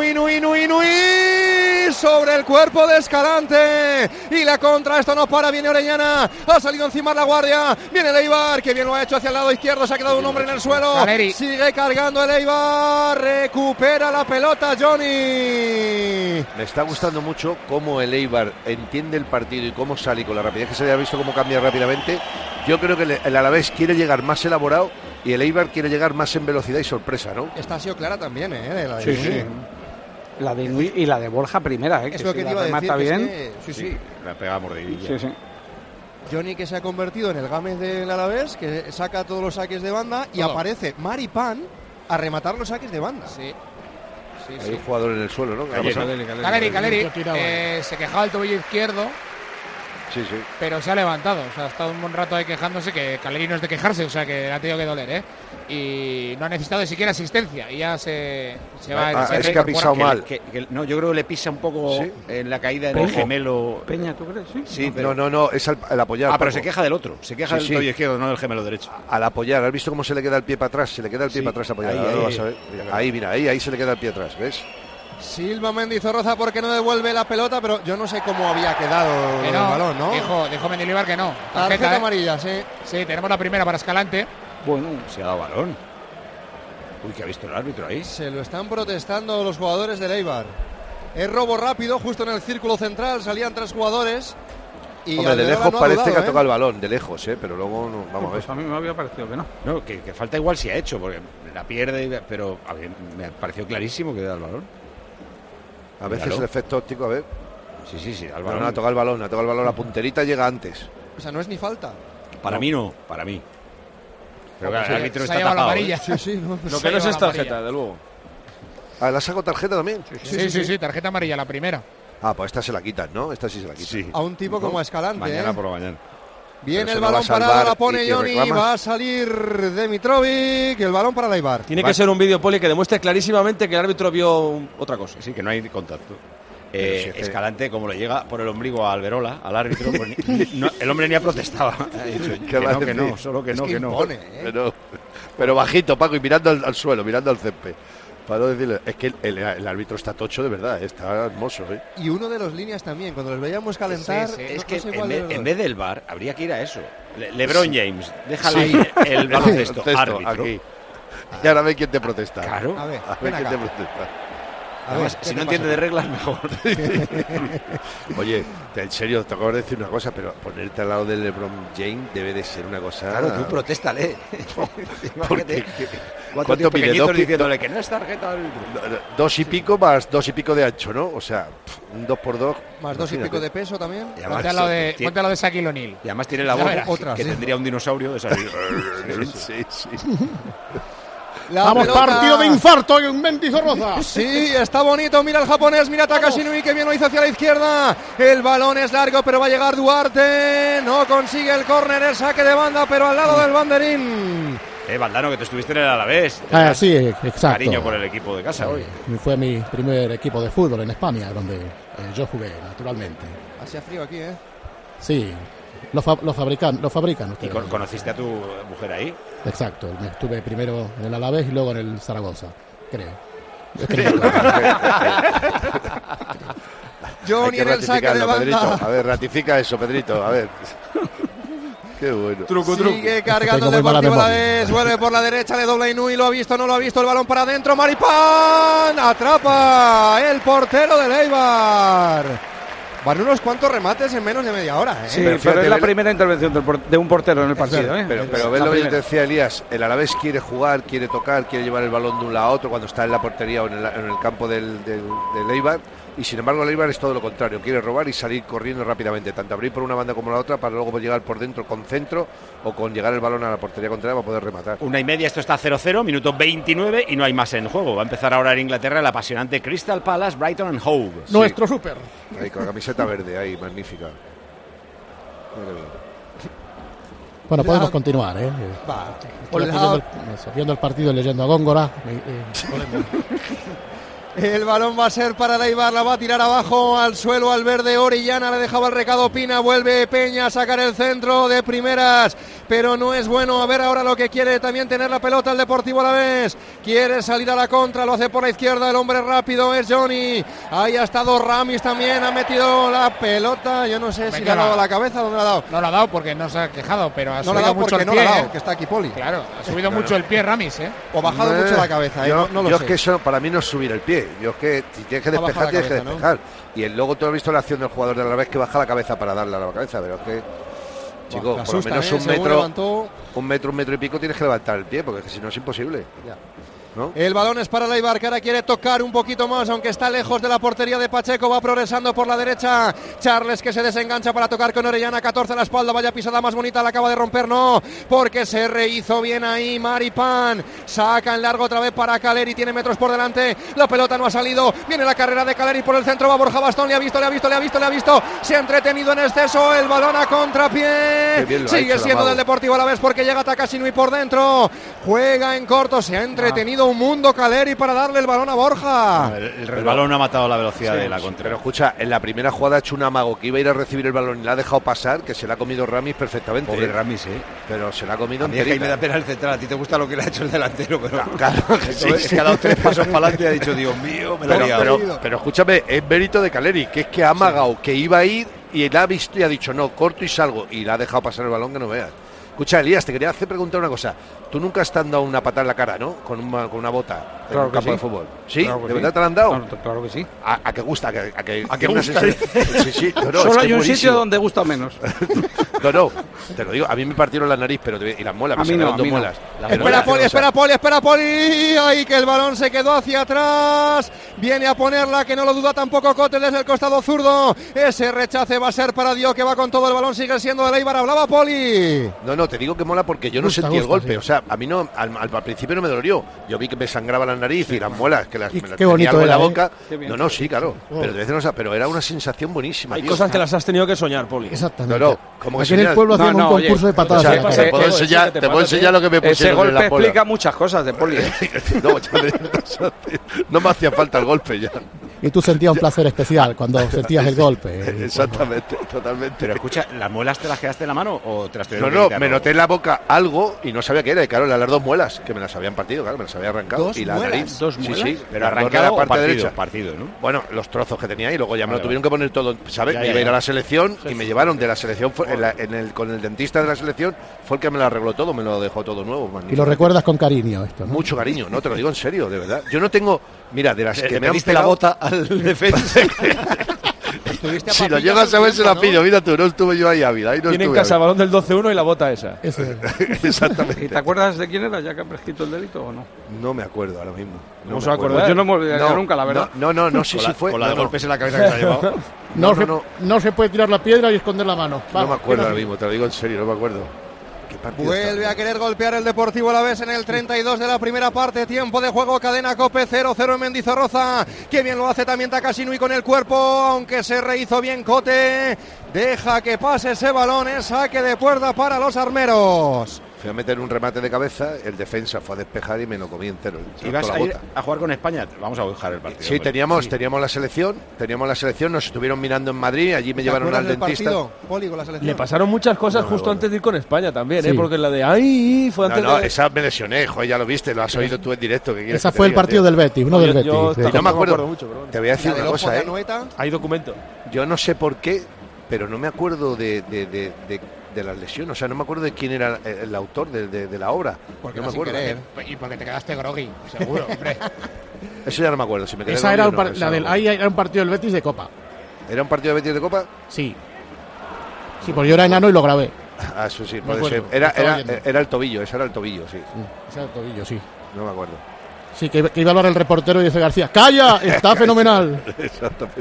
sobre el cuerpo de Escalante y la contra, esto no para, viene Orellana, ha salido encima la guardia, viene el Eibar, que bien lo ha hecho hacia el lado izquierdo, se ha quedado un hombre en el suelo, sigue cargando el Eibar, recupera la pelota Johnny. Me está gustando mucho cómo el Eibar entiende el partido y cómo sale, y con la rapidez que se haya visto cómo cambia rápidamente. Yo creo que el Alavés quiere llegar más elaborado y el Eibar quiere llegar más en velocidad y sorpresa, ¿no? Esta ha sido clara también, Sí. La de Inui y la de Borja primera, es lo que te iba a decir, bien. Sí. La pega mordidilla. Sí. Johnny, que se ha convertido en el Gámez del Alavés, que saca todos los saques de banda y aparece Maripán a rematar los saques de banda. Sí. Hay un jugador en el suelo, ¿no? Caleri. Se quejaba el tobillo izquierdo. Sí. Pero se ha levantado, o sea, ha estado un buen rato ahí quejándose, que Caleri no es de quejarse, o sea, que le ha tenido que doler, y no ha necesitado ni siquiera asistencia, y ya se va. Es que ha pisado mal. No, yo creo que le pisa un poco en la caída en el gemelo. Peña, ¿tú crees? Sí, pero no, es el apoyar. Pero se queja del otro, se queja del tobillo izquierdo, no del gemelo derecho. Al apoyar, ¿has visto cómo se le queda el pie para atrás? Se le queda el pie para atrás apoyado. Ahí se le queda el pie atrás, ¿ves? Silva Mendizorroza porque no devuelve la pelota, pero yo no sé cómo había quedado el balón, ¿no? Dijo Mendilibar que no. Tarjeta amarilla, sí. Sí, tenemos la primera para Escalante. Bueno, se ha dado balón. Uy, ¿qué ha visto el árbitro ahí? Se lo están protestando los jugadores del Eibar. Es robo rápido, justo en el círculo central, salían 3 jugadores. Y hombre, de lejos parece que ha tocado el balón, de lejos, pero luego no, vamos a ver. Pues a mí me había parecido que no. No, que falta igual si ha hecho, porque la pierde, pero a mí me ha parecido clarísimo que da el balón. A veces el efecto óptico, a ver. Sí, al balón. No, ha tocado el balón, la punterita llega antes. O sea, no es ni falta. Para mí no, para mí. Pero claro, el árbitro está tapado. La amarilla. Sí. Lo que no es tarjeta, de luego. ¿La saco tarjeta también? Sí, tarjeta amarilla, la primera. Pues esta se la quitan, ¿no? Esta sí se la quitan. Sí. A un tipo como Escalante. Mañana por la mañana. Viene el balón parado, la pone Johnny, va a salir Dimitrovic, el balón para el Eibar. Tiene que ser un vídeo, Poli, que demuestre clarísimamente que el árbitro vio otra cosa. Sí, que no hay contacto. Escalante, como le llega por el ombligo a Alberola, al árbitro, pues el hombre ni ha protestado. Ha dicho que no, solo que no. Impone, pero bajito, Paco, y mirando al suelo, mirando al césped. Para no decirle, es que el árbitro está tocho de verdad, está hermoso. Y uno de los líneas también, cuando los veíamos calentar. Es que en vez del VAR habría que ir a eso. LeBron James, déjale el baloncesto, árbitro. Aquí. Y ahora ve quién te protesta. Claro. A ver quién te protesta. Además, si no entiende de reglas, mejor. Oye, en serio, te acabo de decir una cosa, pero ponerte al lado de LeBron James debe de ser una cosa. Claro, tú protéstale. ¿Cuánto pide? Diciéndole que no es tarjeta. 2 y pico más 2 y pico de ancho, ¿no? O sea, un 2x2. Más 2 y pico de peso también. Ponte a lo de Shaquille O'Neal. Y además tiene la voz que tendría un dinosaurio de salir. Sí. Vamos, pelota. Partido de infarto en Mendizorroza. Sí, está bonito. Mira el japonés, mira Takashi Inui, que bien lo hizo hacia la izquierda. El balón es largo, pero va a llegar Duarte. No consigue el córner, el saque de banda, pero al lado del banderín. Valdano, que te estuviste en el Alavés. Sí, exacto. Cariño por el equipo de casa hoy. Fue mi primer equipo de fútbol en España, donde yo jugué, naturalmente. Hacía frío aquí, Sí. Lo fabrican ¿Y conociste a tu mujer ahí? Exacto, estuve primero en el Alavés y luego en el Zaragoza, creo. Johnny en el saque de banda. Pedrito. A ver, ratifica eso, Pedrito, a ver. Qué bueno. Truco. Sigue cargando el Deportivo Alavés, vuelve por la derecha, le dobla Inui, lo ha visto, no lo ha visto, el balón para adentro, Maripán, atrapa el portero del Eibar. Van unos cuantos remates en menos de media hora, Sí, pero es la primera intervención de un portero en el partido, Pero ves lo que te decía Elías, el Alavés quiere jugar, quiere tocar, quiere llevar el balón de un lado a otro cuando está en la portería o en el campo del Eibar, y sin embargo el Eibar es todo lo contrario, quiere robar y salir corriendo rápidamente, tanto abrir por una banda como la otra para luego llegar por dentro con centro o con llegar el balón a la portería contraria para poder rematar. 1:30, esto está 0-0, minuto 29 y no hay más en juego. Va a empezar ahora en Inglaterra el apasionante Crystal Palace, Brighton and Hove. Nuestro súper. Ahí con la camiseta verde, ahí, magnífica. Bueno, podemos continuar, ¿eh? Viendo el partido y leyendo a Góngora. El balón va a ser para el Eibar, la va a tirar abajo al suelo al verde Orellana, le dejaba el recado Pina, vuelve Peña a sacar el centro de primeras, pero no es bueno. A ver ahora lo que quiere también tener la pelota el Deportivo Alavés, quiere salir a la contra, lo hace por la izquierda, el hombre rápido es Johnny, ahí ha estado Ramis también, ha metido la pelota, yo no sé si le ha dado a la cabeza, ¿dónde le ha dado? No lo ha dado porque no se ha quejado, pero ha no subido mucho el pie. No le ha dado, que está aquí Poli. Claro, ha subido mucho el pie Ramis, o bajado mucho la cabeza, no lo sé. Es que eso para mí no es subir el pie. Yo es que si tienes que despejar, tienes que despejar. ¿No? Y luego tú has visto la acción del jugador de Alavés que baja la cabeza para darle a la cabeza, pero es que, chicos, por lo menos un metro y pico tienes que levantar el pie, porque es que si no es imposible. Ya. ¿No? El balón es para el Eibar, que ahora quiere tocar un poquito más, aunque está lejos de la portería de Pacheco, va progresando por la derecha, Charles que se desengancha para tocar con Orellana, 14 a la espalda, vaya pisada más bonita, la acaba de romper, no, porque se rehizo bien ahí Maripán, saca en largo otra vez para Caleri, tiene metros por delante, la pelota no ha salido, viene la carrera de Caleri por el centro, va Borja Bastón, le ha visto, se ha entretenido en exceso, el balón a contrapié, sigue siendo del Deportivo Alavés porque llega Takasinui por dentro, juega en corto, se ha entretenido un mundo Caleri para darle el balón a Borja. El balón ha matado la velocidad de la contra. Pero escucha, en la primera jugada ha hecho un amago que iba a ir a recibir el balón y la ha dejado pasar, que se la ha comido Ramis perfectamente. Pobre Ramis, pero se la ha comido a mí enterita. Es que me da pena el central, a ti te gusta lo que le ha hecho el delantero, pero claro que sí. Es que ha dado 3 pasos para adelante y ha dicho, Dios mío, me lo he liado. Pero escúchame, es mérito de Caleri, que es que ha amagado que iba a ir y la ha visto y ha dicho, no, corto y salgo, y la ha dejado pasar el balón que no veas. Escucha, Elías, te quería preguntar una cosa. Tú nunca has dado una patada en la cara, ¿no? Con una bota en un campo de fútbol. ¿Sí? Claro ¿De verdad te la han dado? Claro que sí. ¿A qué gusta? ¿A qué gusta? Sí. Solo hay un sitio donde gusta menos. No, te lo digo. A mí me partieron la nariz y las muelas. A mí no, 2 muelas. Espera Poli. Ahí que el balón se quedó hacia atrás. Viene a ponerla, que no lo duda tampoco Cote desde el costado zurdo. Ese rechace va a ser para Dio, que va con todo el balón. Sigue siendo de Eibar. Hablaba Poli. No, te digo que mola porque yo no sentí el golpe. Sí. O sea, a mí no, al principio no me dolió. Yo vi que me sangraba la nariz y las muelas, que me las tenía algo en la boca. No, sí, claro. Pero era una sensación buenísima. Hay cosas que las has tenido que soñar, Poli. Exactamente. No, como que aquí en el pueblo hacían un concurso de patadas. O sea, te puedo enseñar lo que me pusieron en la pola. Ese golpe explica muchas cosas de Poli. No me hacía falta el golpe ya. Y tú sentías un placer especial cuando sentías el golpe. Exactamente, totalmente. Pero escucha, ¿las muelas te las quedaste en la mano o te las tuvieron que quitar? Me noté en la boca algo y no sabía qué era. Y claro, eran las 2 muelas que me las habían partido, claro, me las había arrancado. ¿2 y la nariz? ¿2 muelas? Sí, pero arrancado la parte derecha. Partido, ¿no? Bueno, los trozos que tenía y luego ya me lo tuvieron que poner todo, ¿sabes? Me iba a ir a la selección y me llevaron de la selección, con el dentista de la selección, fue el que me lo arregló todo, me lo dejó todo nuevo. Y lo recuerdas con cariño esto, ¿no? Mucho cariño, no, te lo digo en serio, de verdad. Yo no tengo, mira, de las que me han pegado la bota al defensa. Si lo llegas a ver se la pido, mira tú, no estuve yo ahí ávida. Tiene en casa el balón del 12-1 y la bota esa. Exactamente. ¿Y te acuerdas de quién era, ya que ha prescrito el delito o no? No me acuerdo ahora mismo. No se acuerda. Yo no me olvidaría nunca, la verdad. No sé si fue. Con la de golpes en la cabeza que se ha llevado. No se puede tirar la piedra y esconder la mano. No me acuerdo ahora mismo, te lo digo en serio, no me acuerdo. Vuelve a querer golpear el Deportivo Alavés en el 32 de la primera parte. Tiempo de juego, cadena COPE, 0-0 en Mendizorroza. Que bien lo hace también Takasinui con el cuerpo, aunque se rehizo bien Cote. Deja que pase ese balón, es saque de puerta para los armeros. Fui a meter un remate de cabeza, el defensa fue a despejar y me lo comí entero. ¿Y vas a ir a jugar con España? Vamos a buscar el partido. Sí, teníamos la selección, nos estuvieron mirando en Madrid, allí me llevaron al dentista. Poli, con la selección? Le pasaron muchas cosas justo antes de ir con España también, sí. Porque la de fue antes de... esa me lesioné, joder, ya lo viste, lo has oído tú en directo. Esa fue el partido del Betis, uno del Betis. No me acuerdo mucho, pero te voy a decir una cosa, Hay documento. Yo no sé por qué, pero no me acuerdo de las lesiones, o sea, no me acuerdo de quién era el autor de la obra. Porque no me acuerdo. Y porque te quedaste groggy, seguro, hombre. Eso ya no me acuerdo. Si me quedé esa era ahí era un partido del Betis de Copa. ¿Era un partido del Betis de Copa? Sí. Sí, porque yo era enano y lo grabé. Ah, eso sí, puede ser. Era el tobillo, ese era el tobillo, sí. Ese era el tobillo, sí. No me acuerdo. Sí, que iba a hablar el reportero y dice García, ¡calla! Está fenomenal. Exactamente.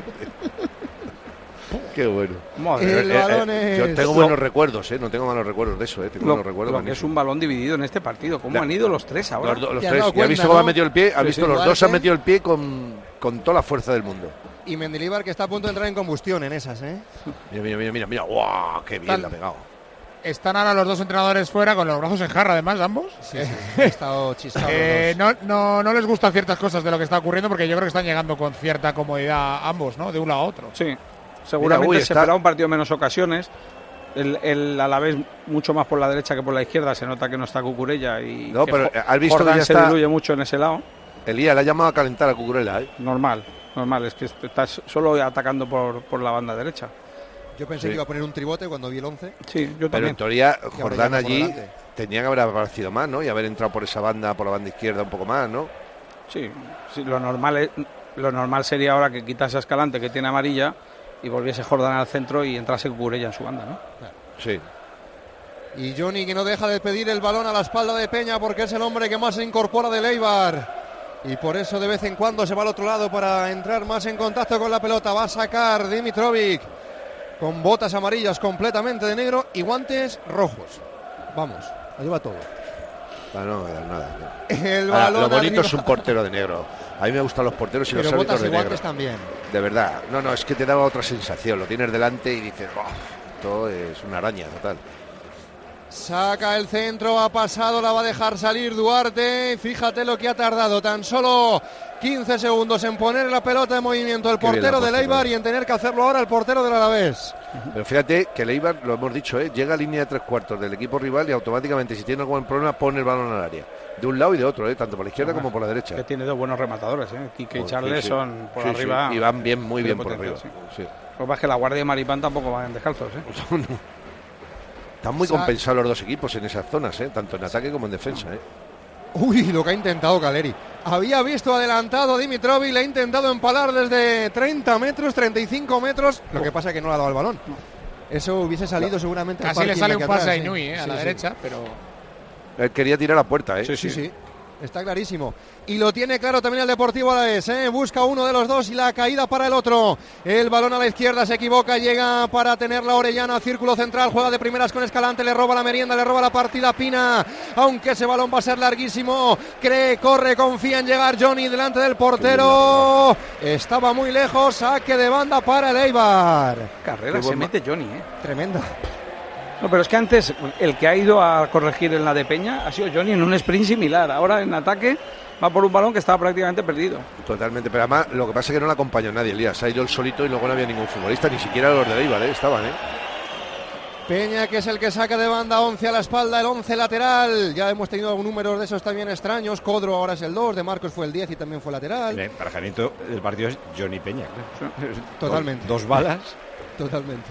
Qué bueno. El balón yo tengo buenos recuerdos, no tengo malos recuerdos de eso, tengo buenos recuerdos. Lo que es un balón dividido en este partido. ¿Cómo han ido los tres ahora? Los tres. ¿Y has visto cómo han metido el pie? ¿Has visto los dos han metido el pie con toda la fuerza del mundo? Y Mendilibar que está a punto de entrar en combustión en esas, ¿eh? Mira. ¡Guau! ¡Qué bien la ha pegado! Están ahora los dos entrenadores fuera con los brazos en jarra, además, ambos. Sí, ha estado chiscado. No les gustan ciertas cosas de lo que está ocurriendo porque yo creo que están llegando con cierta comodidad ambos, ¿no? De un lado a otro. Sí, seguramente se esperaba un partido en menos ocasiones. El Alavés mucho más por la derecha que por la izquierda. Se nota que no está Cucurella y no, pero has visto Jordán que ya se diluye mucho en ese lado. Elías le ha llamado a calentar a Cucurella, ¿eh? Normal, es que estás solo atacando por la banda derecha. Yo pensé que iba a poner un tribote cuando vi el 11. Sí, yo también. Pero en teoría Jordán allí tenía que haber aparecido más, ¿no? Y haber entrado por esa banda, por la banda izquierda un poco más, ¿no? Sí, lo normal sería ahora que quitase a Escalante, que tiene amarilla, y volviese Jordán al centro y entrase Cucurella en su banda, ¿no? Claro. Sí. Y Johnny que no deja de pedir el balón a la espalda de Peña porque es el hombre que más se incorpora del Eibar. Y por eso de vez en cuando se va al otro lado para entrar más en contacto con la pelota. Va a sacar Dimitrovic con botas amarillas completamente de negro y guantes rojos. Vamos, lo lleva todo. No me da nada. El balón lo bonito arriba. es un portero de negro. A mí me gustan los porteros y pero los árbitros de negro. Guantes también. De verdad. No, es que te daba otra sensación. Lo tienes delante y dices, esto es una araña total. Saca el centro, ha pasado, la va a dejar salir Duarte. Fíjate lo que ha tardado, tan solo 15 segundos en poner la pelota en movimiento el portero del Eibar y en tener que hacerlo ahora el portero del Alavés. Pero fíjate que el Eibar, lo hemos dicho, llega a línea de 3/4 del equipo rival y automáticamente, si tiene algún problema, pone el balón al área. De un lado y de otro, tanto por la izquierda como por la derecha. Que tiene dos buenos rematadores, Quique y Charles son por arriba. Sí. Y van bien, muy bien por arriba. Sí. Lo que pasa es que la Guardia y Maripán tampoco van descalzos, Están muy compensados los dos equipos en esas zonas, tanto en ataque como en defensa. Uy, lo que ha intentado Caleri. Había visto adelantado Dimitrovic, le ha intentado empalar desde 30 metros, 35 metros. Lo que pasa es que no le ha dado el balón. Eso hubiese salido seguramente. Casi le sale un pase a Inui, a la derecha, pero... Él quería tirar a puerta, Sí. Está clarísimo. Y lo tiene claro también el Deportivo Alavés, Busca uno de los dos y la caída para el otro. El balón a la izquierda, se equivoca, llega para tener la Orellana, círculo central, juega de primeras con Escalante, le roba la merienda, le roba la partida Pina, aunque ese balón va a ser larguísimo. Cree, corre, confía en llegar Johnny delante del portero. Estaba muy lejos, saque de banda para el Eibar. Carrera se mete Johnny, Tremenda. No, pero es que antes el que ha ido a corregir en la de Peña ha sido Johnny en un sprint similar. Ahora en ataque va por un balón que estaba prácticamente perdido. Totalmente, pero además lo que pasa es que no le acompañó nadie, Elías. Ha ido el solito y luego no había ningún futbolista, ni siquiera los de Eibar, estaban, Peña, que es el que saca de banda, 11 a la espalda, el 11 lateral. Ya hemos tenido algunos números de esos también extraños. Codro ahora es el 2, de Marcos fue el 10 y también fue lateral. Para Janito el partido es Johnny Peña. Totalmente. Dos balas. Totalmente.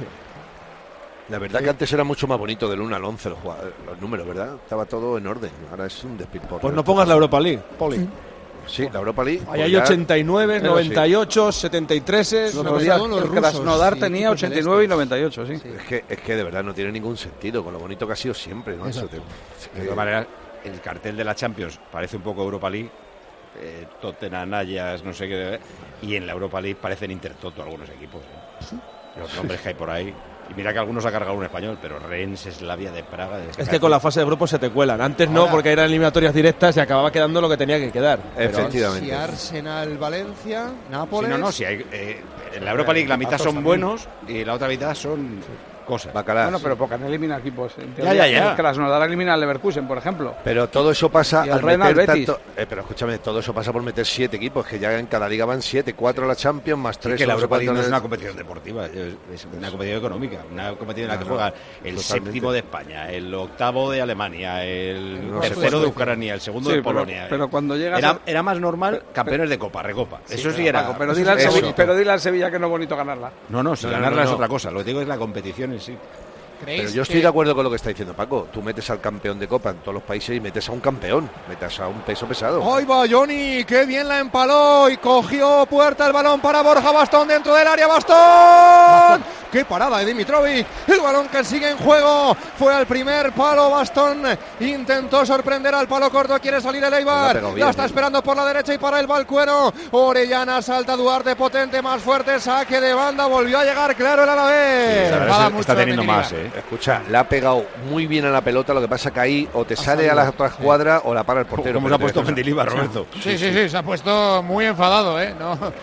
La verdad que antes era mucho más bonito del 1 al 11 los números, ¿verdad? Estaba todo en orden. Ahora es un despilporre. Pues no pongas la Europa League, Poli. Sí, la Europa League. Ahí hay 89, 98, 73. El Krasnodar tenía 89 y 98, sí. Es que de verdad no tiene ningún sentido con lo bonito que ha sido siempre, ¿no? De todas maneras, el cartel de la Champions parece un poco Europa League. Tottenham, Ajax, no sé qué. Y en la Europa League parecen Intertoto algunos equipos. Los nombres que hay por ahí. Y mira que algunos ha cargado un español, pero Rennes, Slavia de Praga... Es que con la fase de grupos se te cuelan. Antes no, porque eran eliminatorias directas y acababa quedando lo que tenía que quedar. Efectivamente. Si Arsenal, Valencia, Nápoles... Si hay, en la Europa League la mitad son buenos y la otra mitad son cosas. Bacalaos. Bueno, pero porque han eliminado equipos. Ya. El Krasnodar elimina al Leverkusen, por ejemplo. Pero todo eso pasa al meter tanto... pero escúchame, todo eso pasa por meter 7 equipos, que ya en cada liga van 7, 4 a la Champions, más 3... que la Europa League no es una competición deportiva, es una competición económica, una competición en la que juegan el séptimo de España, el octavo de Alemania, el tercero de Ucrania, el segundo de Polonia. Pero cuando llegas era más normal campeones de Copa, Recopa. Eso sí era... Pero dile al Sevilla que no es bonito ganarla. No, si ganarla es otra cosa, lo que digo es la competición en sí. Pero yo estoy de acuerdo con lo que está diciendo Paco. Tú metes al campeón de Copa en todos los países y metes a un campeón, metes a un peso pesado. ¡Ahí va Johnny! ¡Qué bien la empaló! Y cogió puerta el balón para Borja Bastón dentro del área. ¡Bastón! ¡Qué parada de Dimitrovic! El balón que sigue en juego. Fue al primer palo. Bastón intentó sorprender al palo corto. Quiere salir el Eibar. La está esperando por la derecha y para el Valcuero. Orellana salta Duarte, potente, más fuerte. Saque de banda. Volvió a llegar claro el Alavés. Está teniendo más, Escucha, le ha pegado muy bien a la pelota, lo que pasa que ahí o te sale a la otra escuadra o la para el portero. Como se ha puesto Mendilibar, Roberto. Sí, se ha puesto muy enfadado,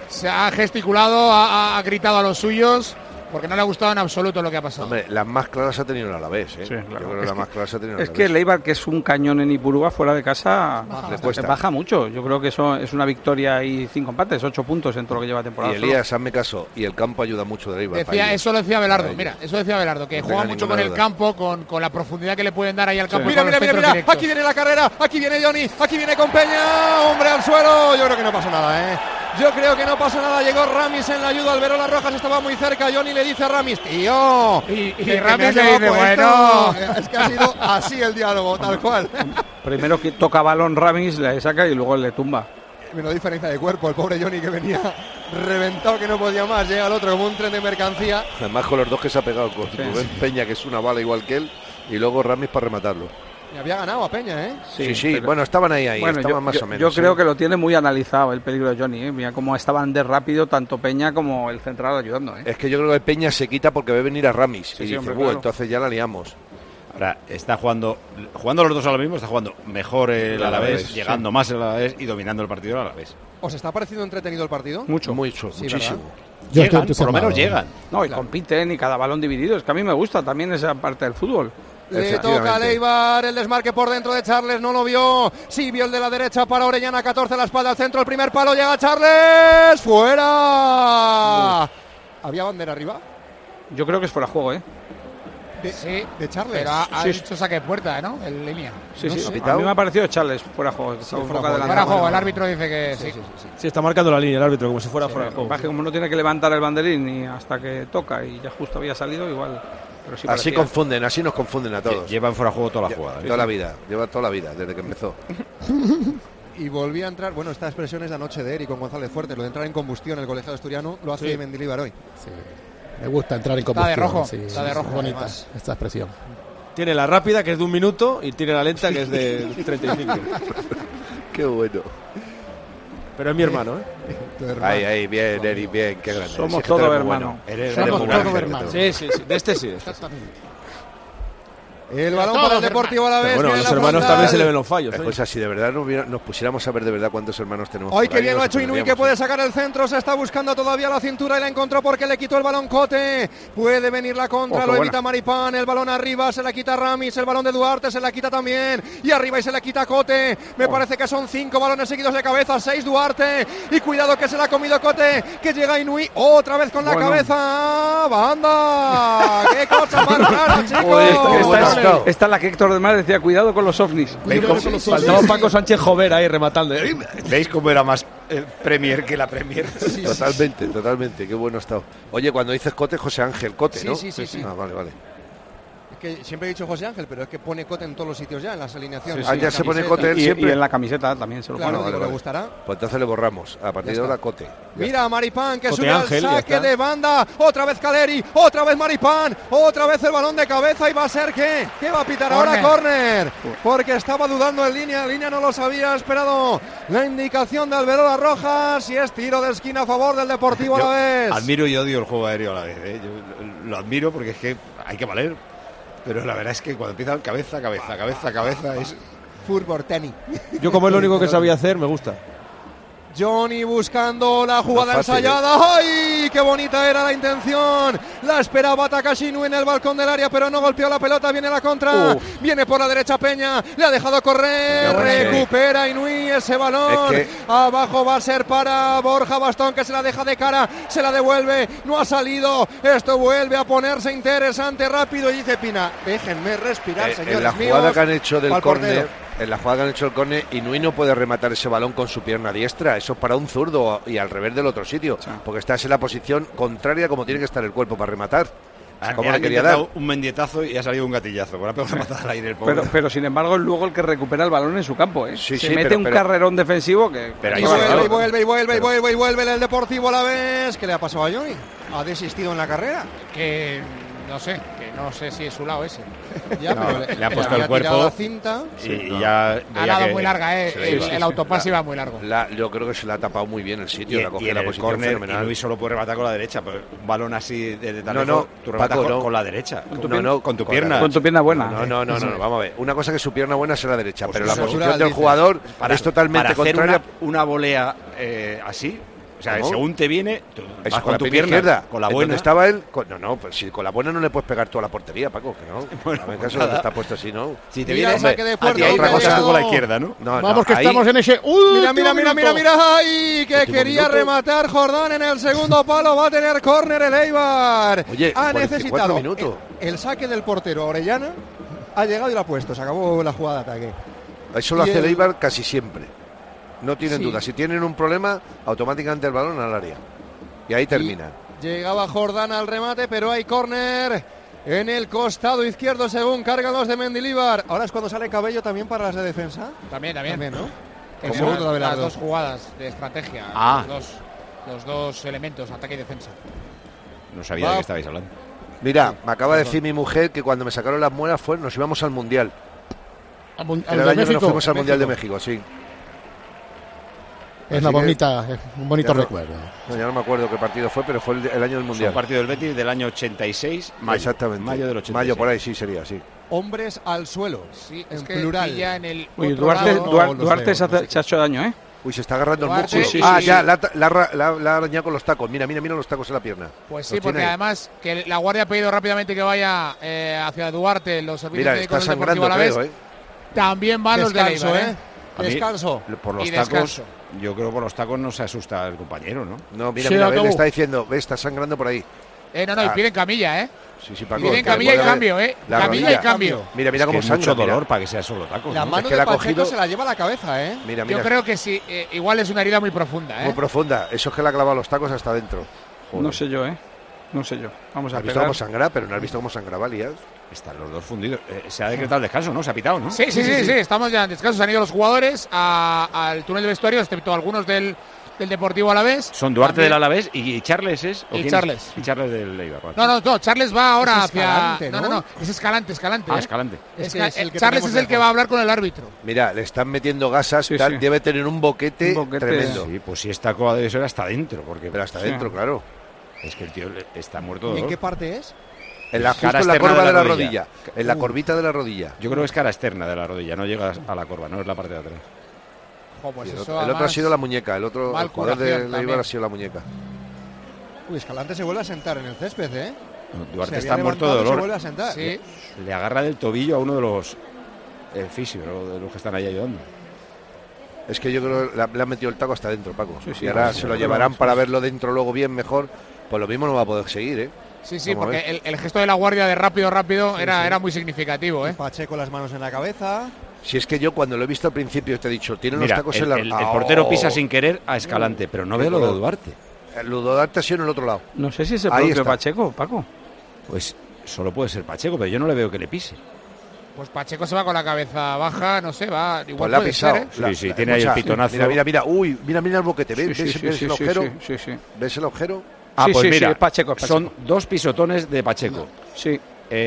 se ha gesticulado, ha gritado a los suyos, porque no le ha gustado en absoluto lo que ha pasado. Hombre, las más claras ha tenido el Alavés, ¿eh? Sí, claro. Yo creo que las más claras ha tenido el Es Alavés. que el Eibar, que es un cañón en Ipurúa, fuera de casa, cuesta. baja mucho. Yo creo que eso es una victoria y 5 empates, 8 puntos en todo lo que lleva temporada. Y Elías, hazme caso, y el campo ayuda mucho del Eibar. Eso lo decía Belardo, que juega mucho con el campo, con la profundidad que le pueden dar ahí al campo. Mira, aquí viene la carrera, aquí viene Johnny, aquí viene con Peña, hombre al suelo. Yo creo que no pasa nada, ¿eh? Yo creo que no pasa nada. Llegó Ramis en la ayuda. Alberola Rojas estaba muy cerca. Johnny le dice a Ramis, tío. Y Ramis le dice, bueno. Es que ha sido así el diálogo, tal cual. Primero que toca balón Ramis, le saca y luego le tumba. Menos diferencia de cuerpo. El pobre Johnny que venía reventado, que no podía más. Llega el otro como un tren de mercancía. Además con los dos que se ha pegado, con Rubén Peña, que es una bala igual que él, y luego Ramis para rematarlo. Y había ganado a Peña, ¿eh? Sí, pero... bueno, estaban ahí, bueno, estaban más o menos. Yo creo que lo tiene muy analizado el peligro de Johnny, ¿eh? Mira cómo estaban de rápido tanto Peña como el central ayudando, ¿eh? Es que yo creo que Peña se quita porque ve venir a Ramis y dice, hombre, claro. Entonces ya la liamos. Ahora, está jugando los dos a lo mismo, está jugando mejor el Alavés, llegando más el Alavés y dominando el partido el Alavés. ¿Os está pareciendo entretenido el partido? Muchísimo. Llegan, por lo menos llegan. No, y compiten y cada balón dividido. Es que a mí me gusta también esa parte del fútbol. Le toca a Eibar, el desmarque por dentro de Charles, no lo vio. Sí vio el de la derecha para Orellana, 14 la espalda al centro, el primer palo, llega Charles, fuera. ¿Había bandera arriba? Yo creo que es fuera de juego, ¿eh? De Charles. Pero ha dicho saque de puerta, ¿no? En línea. Sí, a mí me ha parecido Charles fuera de juego. Fuera de juego, el árbitro dice que sí. Sí, está marcando la línea el árbitro, como si fuera fuera de juego. Que como no tiene que levantar el banderín y hasta que toca y ya justo había salido, igual... Sí así nos confunden a todos. Llevan fuera de juego toda la jugada. Toda la vida, lleva toda la vida, desde que empezó. Y volví a entrar, bueno, esta expresión es de anoche de Eric con González Fuerte, lo de entrar en combustión el colegiado asturiano, lo hace Mendilibar hoy. Sí. Me gusta entrar en combustión. Está de rojo. Bonita esta expresión. Tiene la rápida, que es de 1 minuto, y tiene la lenta, que es de 35. Qué bueno. Pero es mi hermano, ¿eh? Ahí, bien, Eric, bien, qué grande. Somos todos hermanos. Somos todos hermanos. Sí, de este sí. El balón para el Deportivo Alavés. Bueno, a los hermanos también se le ven los fallos. Pues si de verdad nos pusiéramos a ver de verdad cuántos hermanos tenemos. Hoy que bien lo ha hecho Inui, que puede sacar el centro. Se está buscando todavía la cintura y la encontró porque le quitó el balón Cote. Puede venir la contra, lo evita Maripán. El balón arriba, se la quita Ramis. El balón de Duarte se la quita también. Y arriba y se la quita Cote. Me parece que son 5 balones seguidos de cabeza. 6 Duarte. Y cuidado que se la ha comido Cote. Que llega Inui otra vez con la cabeza. ¡Banda! ¡Qué cosa más rara, chicos! Esta es la que Héctor del Mar decía, cuidado con los ovnis. Faltaba Paco Sánchez Jover ahí rematando. ¿Veis cómo era más Premier que la Premier? Sí, totalmente, qué bueno ha estado. Oye, cuando dices Cote, José Ángel Cote, ¿no? Sí. Ah, vale. Es que siempre he dicho José Ángel, pero es que pone Cote en todos los sitios ya, en las alineaciones. Ya se pone Cote él siempre. Y en la camiseta también se lo pone. Claro, ¿le gustará? Pues entonces le borramos. A partir de ahora Cote. Mira a Maripán que Cote sube Ángel, al saque de banda. Otra vez Caleri, otra vez Maripán, otra vez el balón de cabeza y va a ser ¿qué va a pitar ahora? Córner. Porque estaba dudando en línea no los había esperado. La indicación de Alberola Rojas y es tiro de esquina a favor del Deportivo Alavés. Admiro y odio el juego aéreo a la vez, ¿eh? Yo lo admiro porque es que hay que valer. Pero la verdad es que cuando empiezan cabeza es... Fútbol tenis. Yo como es lo único que sabía hacer, me gusta. Johnny buscando la jugada ensayada. ¡Ay! ¡Qué bonita era la intención! La esperaba Takashi Inui en el balcón del área, pero no golpeó la pelota. Viene la contra. Viene por la derecha Peña. Le ha dejado correr. Recupera Inui ese balón. Abajo va a ser para Borja Bastón, que se la deja de cara. Se la devuelve. No ha salido. Esto vuelve a ponerse interesante rápido. Y dice Pina, déjenme respirar, señores en la míos. jugada que han hecho del córner. En la jugada que han hecho el córner, Inui no puede rematar ese balón con su pierna diestra. Eso es para un zurdo y al revés del otro sitio. Porque estás en la posición contraria como tiene que estar el cuerpo para rematar. ¿Cómo le quería dar? Un mendietazo y ha salido un gatillazo. Con la pelota matada al aire el pobre. Pero sin embargo es luego el que recupera el balón en su campo, ¿eh? Se mete un carrerón defensivo que... vuelve el Deportivo Alavés. ¿Qué le ha pasado a Johnny? ¿Ha desistido en la carrera? Que no sé si es su lado ese. Ya, no, le ha puesto el cuerpo la cinta. y ya ha dado muy larga, el autopase iba muy largo. Yo creo que se le ha tapado muy bien el sitio, la coge en la el posición córner, fenomenal. Y Luis solo puede rematar con la derecha, pero un balón así de tal tú rematas con la derecha, con tu pierna. Con tu pierna buena. No, vamos a ver. Una cosa que su pierna buena es la derecha, pero la posición del jugador es totalmente contraria. Una volea así, O sea, ¿Cómo? según te viene, tú Es vas con la tu pierna pierna izquierda. con la ¿En buena. dónde estaba él? No, pues si con la buena no le puedes pegar toda la portería, Paco, que no. Bueno, A ver, pues caso nada. está puesto así, ¿no? Si te Mira, viene saque de a puerta, ti hay otra otra cosa cosa con la izquierda, ¿no? No, Vamos, que ahí- estamos en ese. Mira, último mira, minuto. ¡Ay! Que Último quería minuto. rematar Jordán en el segundo palo. Va a tener córner el Eibar. Oye, ha 44 necesitado minutos. el saque del portero Orellana. Ha llegado y lo ha puesto. Se acabó la jugada de ataque. Eso lo Y hace el el- Eibar casi siempre. No tienen Sí. duda. Si tienen un problema, automáticamente el balón al área. Y ahí termina. Llegaba Jordán al remate, pero hay córner en el costado izquierdo según cargan los de Mendilibar. Ahora es cuando sale Cabello también para las de defensa. También. También, ¿no? El ¿Cómo? segundo de Las las dos dos jugadas de estrategia. Ah. Los dos elementos, ataque y defensa. No sabía de qué estabais hablando. Mira, me acaba de decir mi mujer que cuando me sacaron las muelas nos íbamos al Mundial. Al En de el año que nos México. fuimos al Mundial de México, sí. Es una Así que- bonita, un bonito Ya no- recuerdo. No, ya no me acuerdo qué partido fue, pero fue el año del Es Mundial. un partido del Betis del año 86, mayo. Exactamente. Mayo del 86. Mayo por ahí sí sería, sí. Hombres al suelo. Sí, en es que plural. pilla en el Uy, otro Duarte, lado. Duarte se ha hecho daño, ¿eh? Uy, se está agarrando el Duarte, músculo. sí, Ah, sí, ya, sí. la ha arañado con los tacos. Mira los tacos en la pierna. Pues sí, Los porque tiene ahí. además que la Guardia ha pedido rápidamente que vaya hacia Duarte, los servicios Mira, médicos está del Deportivo sangrando, Alavés. creo, También van los de Descanso, Eibar, ¿eh? A mí, Descanso. Por los Y tacos, descanso. yo creo que por los tacos no se asusta el compañero, ¿no? No, mira, Se mira, acabó. le está diciendo, ve, está sangrando por ahí. No, y Ah. piden camilla, ¿eh? Sí, Paco. Piden que camilla y puede cambio, haber- ¿eh? la Camilla y rodilla. cambio. Mira, mira Es que cómo es sangra. mucho dolor Mira, para que sea solo tacos. La ¿no? mano que de la ha Pacheco cogido- se la lleva a la cabeza, ¿eh? mira. Yo creo que sí, igual es una herida muy profunda, ¿eh? Muy profunda. Eso es que le ha clavado los tacos hasta adentro. Joder. No sé yo, ¿eh? No sé yo. Vamos a ¿Has visto pegar. cómo sangra? Pero no has visto cómo sangraba, Lías. Están los dos fundidos. Se ha decretado el descanso, ¿no? Se ha pitado, ¿no? Sí, estamos ya en descanso. Se han ido los jugadores al túnel de vestuario, excepto algunos del Deportivo Alavés. Son Duarte También- del Alavés y Charles es. ¿o Y quién Charles. es? Y Charles del Eibar. vale. No, Charles va ahora Es hacia. Escalante, ¿no? No, es Escalante. Ah, ¿eh? Escalante. Este es el que Charles tenemos es el que lejos. va a hablar con el árbitro. Mira, le están metiendo gasas. Sí, tal, sí. Debe tener un boquete, Un boquete. tremendo. Sí, pues si esta coa debe ser hasta adentro, porque Pero hasta Sí. adentro, claro. es que el tío está muerto de ¿Y en dolor. qué parte es? En la, Cara justo en la externa corva de de la la rodilla. rodilla. En la corbita de la rodilla. Yo creo que es cara externa de la rodilla, no llega a la corva, no es la parte de atrás. Jo, pues Y el eso otro, el otro ha además- sido la muñeca. El otro mal el jugador de curación Eibar también. ha sido la muñeca. Uy, Escalante se vuelve a sentar en el césped, ¿eh? Duarte Se está había muerto de levantado y se dolor. vuelve a sentar. Sí, Le agarra del tobillo a uno de los fisios, de los que están ahí ayudando. Es que yo creo que le han metido el taco hasta adentro, Paco. Sí, sí, y ahora sí, se lo sí, llevarán sí, para sí. verlo dentro luego bien mejor. Pues lo mismo no va a poder seguir, ¿eh? sí, Vamos a porque ver. el gesto de la Guardia de rápido Sí, era sí. muy significativo, ¿eh? Pacheco las manos en la cabeza. Si es que yo cuando lo he visto al principio te he dicho, tienen Mira, los tacos el, en la el portero ¡Oh! pisa sin querer a Escalante, pero no Qué ve lo de dolor. Duarte. El Ludodarte ha sido en el otro lado. No sé si es el Ahí propio está. Pacheco, Paco. Pues solo puede ser Pacheco, pero yo no le veo que le pise. Pues Pacheco se va con la cabeza baja, no sé, va. Pues Igual le ha puede pisado. ser, ¿eh? Sí, tiene ahí el pitonazo. Mira. Uy, mira el boquete. ¿Ves, Sí, sí, ves sí, el sí, agujero? sí, sí, sí. ¿Ves el agujero? Ah, Sí, pues sí, mira, sí, es Pacheco, es Pacheco. son dos pisotones de Pacheco. Sí.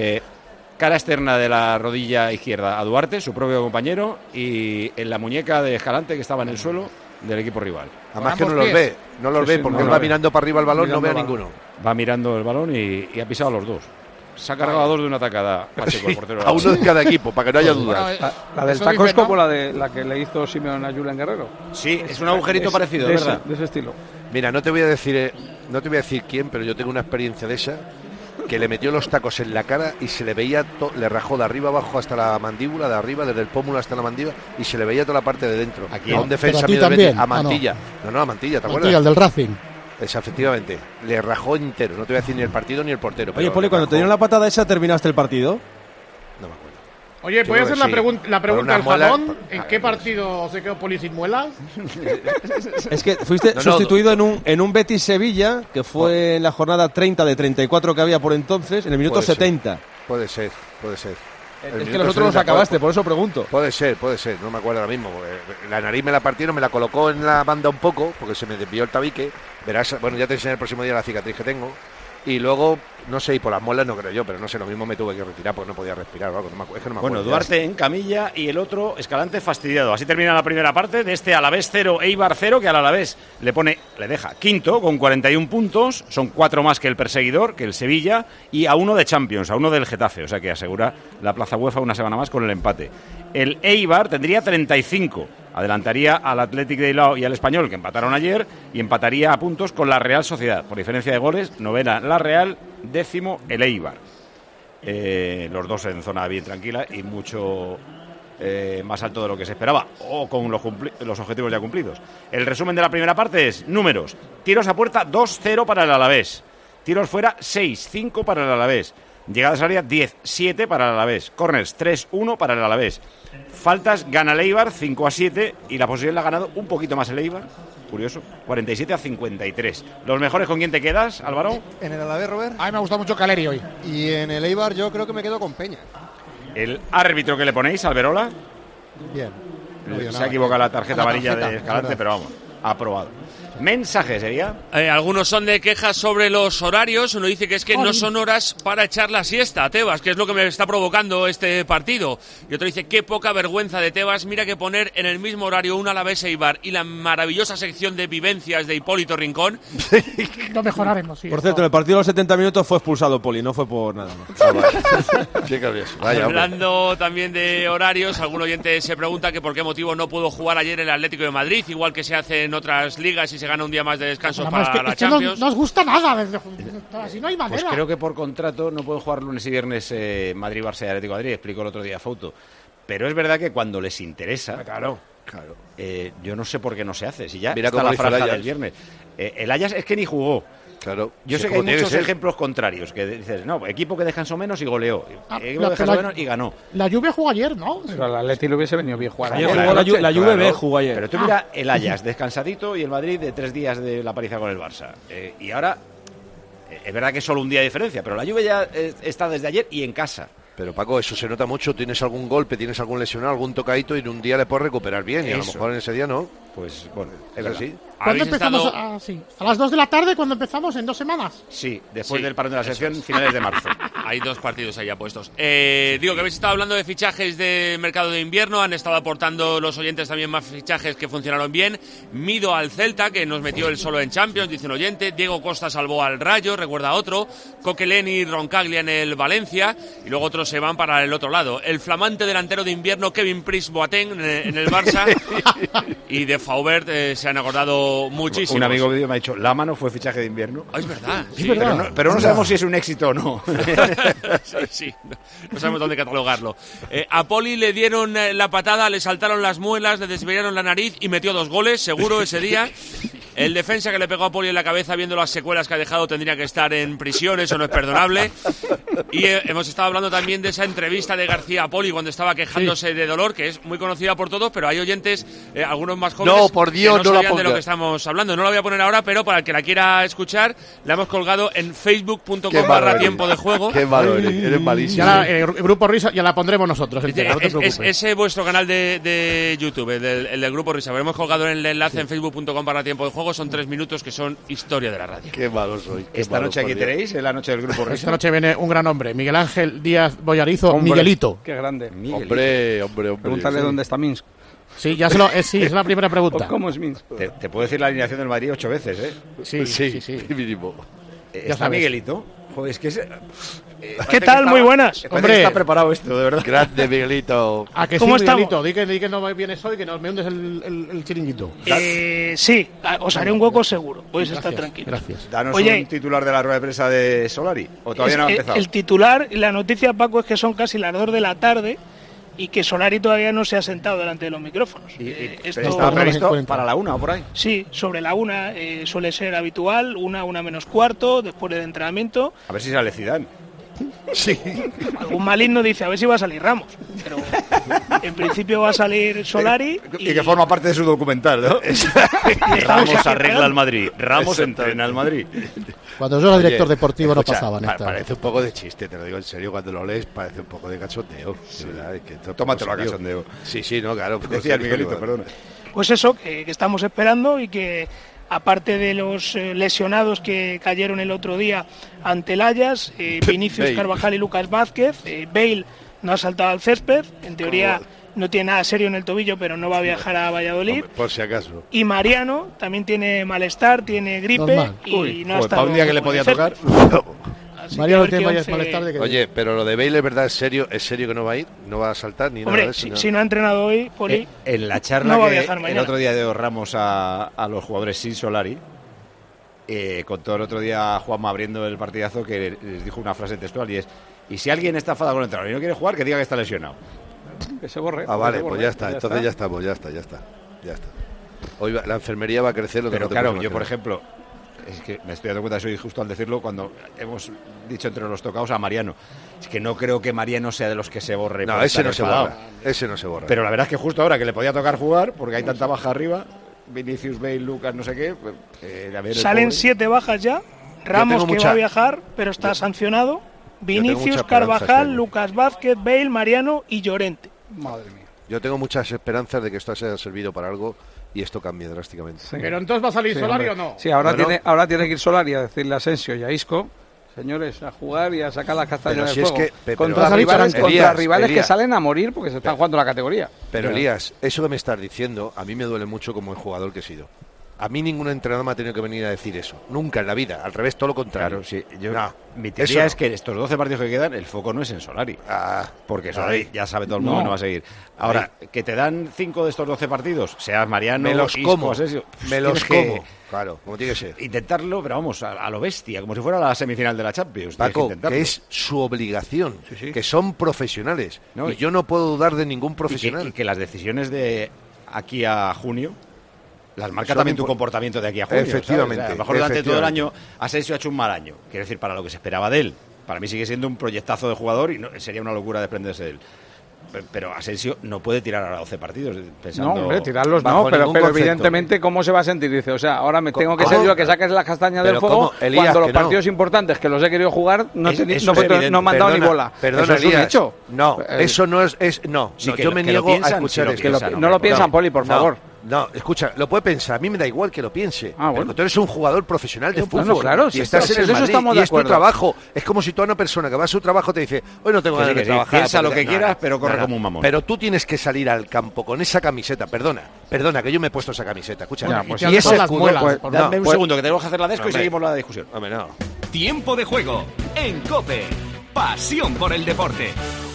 Cara externa de la rodilla izquierda a Duarte, su propio compañero, y en la muñeca de Escalante que estaba en el suelo del equipo rival. Además Con que no ambos los pies. ve. No los Sí, ve sí, porque no él lo va ve. mirando para arriba el balón, no Mirando ve a el balón. ninguno. Va mirando el balón y ha pisado a los dos. Se ha cargado a dos de una tacada Pacheco, el portero. A uno de cada equipo, para que no haya Bueno, dudas. La del eso taco es dicen, ¿no? como la que le hizo Simeone a Julen Guerrero. Sí, es un agujerito parecido, de ¿verdad? de ese estilo. Mira, no te voy a decir quién, pero yo tengo una experiencia de esa que le metió los tacos en la cara y se le veía le rajó de arriba abajo hasta la mandíbula, de arriba desde el pómulo hasta la mandíbula y se le veía toda la parte de dentro. ¿A quién? A un defensa Pero a ti mío del también. Betis, a Ah, no. Mantilla. No, a Mantilla, ¿te Mantilla, acuerdas? el del Racing. Esa, efectivamente. Le rajó entero. No te voy a decir ni el partido ni el portero. Oye, pero Poli, le cuando te rajó. dieron la patada esa, ¿terminaste el partido? No me acuerdo. Oye, Yo ¿voy a creo hacer que la, sí. la Por pregunta una al muela- jalón? ¿En qué partido se quedó Poli sin muelas? Es que fuiste No, sustituido en un Betis Sevilla, que fue en la jornada 30 de 34 que había por entonces, en el minuto Puede ser. 70. Puede ser. El Es que minuto los otros los 70, acabaste, por eso pregunto. Puede ser, no me acuerdo ahora mismo. Porque la nariz me la partieron, me la colocó en la banda un poco, porque se me desvió el tabique. Verás, bueno, ya te enseñaré el próximo día la cicatriz que tengo. Y luego, no sé, y por las muelas no creo yo, pero no sé, lo mismo me tuve que retirar porque no podía respirar. O algo, es que no me acuerdo. Bueno, Duarte en camilla y el otro Escalante fastidiado. Así termina la primera parte de este Alavés 0, Eibar 0, que al Alavés le deja quinto con 41 puntos. Son 4 más que el perseguidor, que el Sevilla, y a uno de Champions, a uno del Getafe. O sea que asegura la plaza UEFA una semana más con el empate. El Eibar tendría 35 Adelantaría al Athletic de Bilbao y al Español, que empataron ayer, y empataría a puntos con la Real Sociedad. Por diferencia de goles, 9ª la Real, 10º el Eibar. Los dos en zona bien tranquila y mucho más alto de lo que se esperaba, o con los objetivos ya cumplidos. El resumen de la primera parte es números. Tiros a puerta, 2-0 para el Alavés. Tiros fuera, 6-5 para el Alavés. Llegadas al área, 10-7 para el Alavés. Corners, 3-1 para el Alavés. Faltas, gana el Eibar, 5-7, y la posesión la ha ganado un poquito más el Eibar. Curioso, 47-53. ¿Los mejores con quién te quedas, Álvaro? En el Alavés, Robert. A mí me ha gustado mucho Caleri hoy. Y en el Eibar yo creo que me quedo con Peña. El árbitro que le ponéis, Alberola. Bien. No se ha equivocado la tarjeta amarilla de Escalante, pero vamos, aprobado. Mensaje sería. Algunos son de quejas sobre los horarios. Uno dice que es que no son horas para echar la siesta, Tebas, que es lo que me está provocando este partido. Y otro dice, qué poca vergüenza de Tebas. Mira que poner en el mismo horario un Alavés Eibar y la maravillosa sección de vivencias de Hipólito Rincón. Lo mejoraremos, sí. Por cierto, en el partido de los 70 minutos fue expulsado Poli, no fue por nada más. Hablando también de horarios, algún oyente se pregunta que por qué motivo no pudo jugar ayer el Atlético de Madrid, igual que se hace en otras ligas y se gana un día más de descanso para la Champions. No os gusta nada, así no hay manera. Pues creo que por contrato no pueden jugar lunes y viernes Madrid-Barça y Atlético de Madrid, explicó el otro día Fouto. Pero es verdad que cuando les interesa, claro. Yo no sé por qué no se hace, si ya mira está la franja del viernes. El Ajax es que ni jugó. Claro. Yo sé que hay muchos ejemplos contrarios, que dices, no, equipo que descansó menos y goleó, equipo que descansó menos y ganó. La Juve jugó ayer, ¿no? Pero al Atleti le hubiese venido bien jugar. Ayer jugó la Juve B, jugó ayer. Pero tú mira el Ajax descansadito y el Madrid de 3 días de la paliza con el Barça. Y ahora, es verdad que es solo un día de diferencia, pero la Juve ya está desde ayer y en casa. Pero Paco, eso se nota mucho, tienes algún golpe, tienes algún lesionado, algún tocadito y en un día le puedes recuperar bien y a lo mejor en ese día no. Pues bueno, es así. ¿Cuándo empezamos? A las 2 de la tarde, ¿cuándo empezamos? ¿En 2 semanas? Sí, después del parón de la sección, finales de marzo. Hay 2 partidos ahí apuestos. Digo que habéis estado hablando de fichajes de mercado de invierno, han estado aportando los oyentes también más fichajes que funcionaron bien. Mido al Celta, que nos metió el solo en Champions, dice un oyente. Diego Costa salvó al Rayo, recuerda otro. Coquelin y Roncaglia en el Valencia. Y luego otros se van para el otro lado. El flamante delantero de invierno, Kevin Prince Boateng, en el Barça. Y de Faubert se han acordado muchísimo. Un amigo mío me ha dicho, Lama fue fichaje de invierno. Es verdad. Sí, pero no sabemos si es un éxito o no. Sí. No sabemos dónde catalogarlo. A Poli le dieron la patada, le saltaron las muelas, le desviaron la nariz y metió 2 goles, seguro, ese día. El defensa que le pegó a Poli en la cabeza, viendo las secuelas que ha dejado, tendría que estar en prisión, eso no es perdonable. Y hemos estado hablando también de esa entrevista de García a Poli cuando estaba quejándose de dolor, que es muy conocida por todos, pero hay oyentes, algunos más jóvenes, no, por Dios, que no sabían de lo que estamos hablando. No la voy a poner ahora, pero para el que la quiera escuchar, la hemos colgado en facebook.com/tiempo de juego. Qué malo eres malísimo. Ya el Grupo Risa ya la pondremos nosotros entera, no te preocupes. Ese vuestro canal de YouTube, el del Grupo Risa. Hemos colgado el enlace en facebook.com/tiempo de juego. Son 3 minutos que son historia de la radio. Qué malo soy. Esta noche aquí tenéis, es la noche del Grupo Risa. Esta noche viene un gran hombre, Miguel Ángel Díaz Boyarizo, Miguelito. Qué grande. Hombre. Pregúntale dónde está Minsk. Sí, es la primera pregunta. ¿Cómo es Minsk? Te puedo decir la alineación del Madrid 8 veces, ¿eh? Sí. Mínimo. ¿Está Miguelito? Joder, es que ¿Qué tal? Muy buenas. Hombre, está preparado esto, de verdad. Grande Miguelito. ¿A que ¿Cómo sí, estamos? Miguelito? Di que no vienes hoy, que nos me hundes el chiringuito. Sí, os haré un hueco seguro. Podéis estar tranquilos. Gracias. Danos un titular de la rueda de prensa de Solari. ¿O todavía no ha empezado? El titular y la noticia, Paco, es que son casi las 2 de la tarde y que Solari todavía no se ha sentado delante de los micrófonos. Esto estaba previsto para la 1 o por ahí. Sí, sobre la 1 suele ser habitual, 1 menos cuarto, después del entrenamiento. A ver si sale Zidane. Sí. Algún maligno dice a ver si va a salir Ramos, pero en principio va a salir Solari y que forma parte de su documental, ¿no? Ramos arregla al Madrid, Ramos entrena al Madrid. Cuando yo era director deportivo no pasaban. Parece un poco de chiste, te lo digo en serio, cuando lo lees parece un poco de cachondeo. Sí. De verdad, que tómatelo a cachondeo. Sí, no, claro. Decía el Miguelito, perdona. Pues eso, que estamos esperando y que aparte de los lesionados que cayeron el otro día ante el Ajax, Vinicius Carvajal y Lucas Vázquez, Bale no ha saltado al césped, en teoría no tiene nada serio en el tobillo, pero no va a viajar a Valladolid. Por si acaso. Y Mariano también tiene malestar, tiene gripe y no ha estado. ¿Para un día que le podía tocar? Así Mariano, que tiene a ver varias qué malestar de que... Oye, pero lo de Bale es verdad, es serio que no va a ir, no va a saltar ni Hombre, nada de eso. si no ha entrenado hoy, Poli, En la charla no va a que viajar el mañana. otro día dio Ramos a los jugadores sin Solari, contó el otro día Juanma abriendo el partidazo que les dijo una frase textual y es: y si alguien está enfadado con el entrenador y no quiere jugar, que diga que está lesionado. Que se borre. Ah, vale, pues ya está, entonces ya estamos, ya está. Hoy la enfermería va a crecer lo que Pero no te claro, puedes yo por imaginar. ejemplo, es que me estoy dando cuenta de eso y justo al decirlo, cuando hemos dicho entre los tocados a Mariano, es que no creo que Mariano sea de los que se borre. No, por ese estar no se enfadado. borra, ese no se borra. Pero la verdad es que justo ahora que le podía tocar jugar, porque hay tanta baja arriba, Vinicius, Bale, Lucas, no sé qué. A ver, Salen pobre. 7 bajas ya. Ramos que va a viajar, pero está sancionado. Vinicius, Carvajal, Lucas Vázquez, Bale, Mariano y Llorente. Madre mía. Yo tengo muchas esperanzas de que esto haya servido para algo y esto cambie drásticamente. Sí. Pero entonces va a salir Sí, Solari hombre. o no. Sí, ahora, Bueno. ahora tiene que ir Solari a decirle a Asensio y a Isco, señores, a jugar y a sacar las castañas Pero del si es fuego. que- pero- contra pero- rivales, Elías, que Elías. salen a morir porque se están jugando la categoría. Pero Elías, eso que me estás diciendo, a mí me duele mucho como el jugador que he sido. A mí ningún entrenador me ha tenido que venir a decir eso. Nunca en la vida. Al revés, todo lo contrario. Claro, sí. Yo, No, mi eso teoría no. es que estos 12 partidos que quedan, el foco no es en Solari. Porque Solari ahí. ya sabe todo el mundo No. que no va a seguir. Ahora, que te dan 5 de estos 12 partidos, seas Mariano, Me los Isco, como. Asensio, Me los tienes que como. Claro, como tiene que ser. intentarlo, pero vamos, a lo bestia, como si fuera la semifinal de la Champions. Tienes Paco, intentarlo. que es su obligación, sí. que son profesionales. No, y yo no puedo dudar de ningún y profesional. que las decisiones de aquí a junio las marca Son también tu impor- comportamiento de aquí a junio. Efectivamente, ¿sabes? O sea, a lo mejor durante todo el efectivamente. año Asensio ha hecho un mal año. Quiero decir, para lo que se esperaba de él. Para mí sigue siendo un proyectazo de jugador y no, sería una locura desprenderse de él. Pero Asensio no puede tirar ahora 12 partidos pensando... No, hombre, tirarlos bajo no, pero ningún concepto. evidentemente, ¿cómo se va a sentir? Dice, o sea, ahora me tengo que ¿Cómo? ser yo que saques las castañas del Pero fuego ¿cómo? Elías, cuando los que no. partidos importantes que los he querido jugar no Eso es no evidente. he mandado ni bola. Perdona, Eso es un Elías. hecho. No, eso no es... no, Sí, no, que yo lo- me que lo niego a piensan, escuchar sí lo esto. piensan, no lo piensan, No, Poli, por no, favor. No, escucha, lo puede pensar. A mí me da igual que lo piense. Ah, bueno. Porque tú eres un jugador profesional de Bueno, fútbol. claro, y sí, estás sí, en el eso Madrid, estamos y de es tu acuerdo. trabajo. Es como si tú a una persona que va a su trabajo te dice, hoy no tengo Que sí, ganas que de sí, trabajar. piensa lo porque- que quieras, pero corre como un mamón. Pero tú tienes que salir al campo con esa camiseta. Perdona, que yo me he puesto esa camiseta. Escucha, Bueno, y y te han ese las escudo, muelas, pues, por no, Dame un pues- segundo, que tenemos que hacer la desco y Hombre. seguimos la discusión. Hombre, no. Tiempo de juego en COPE. Pasión por el deporte.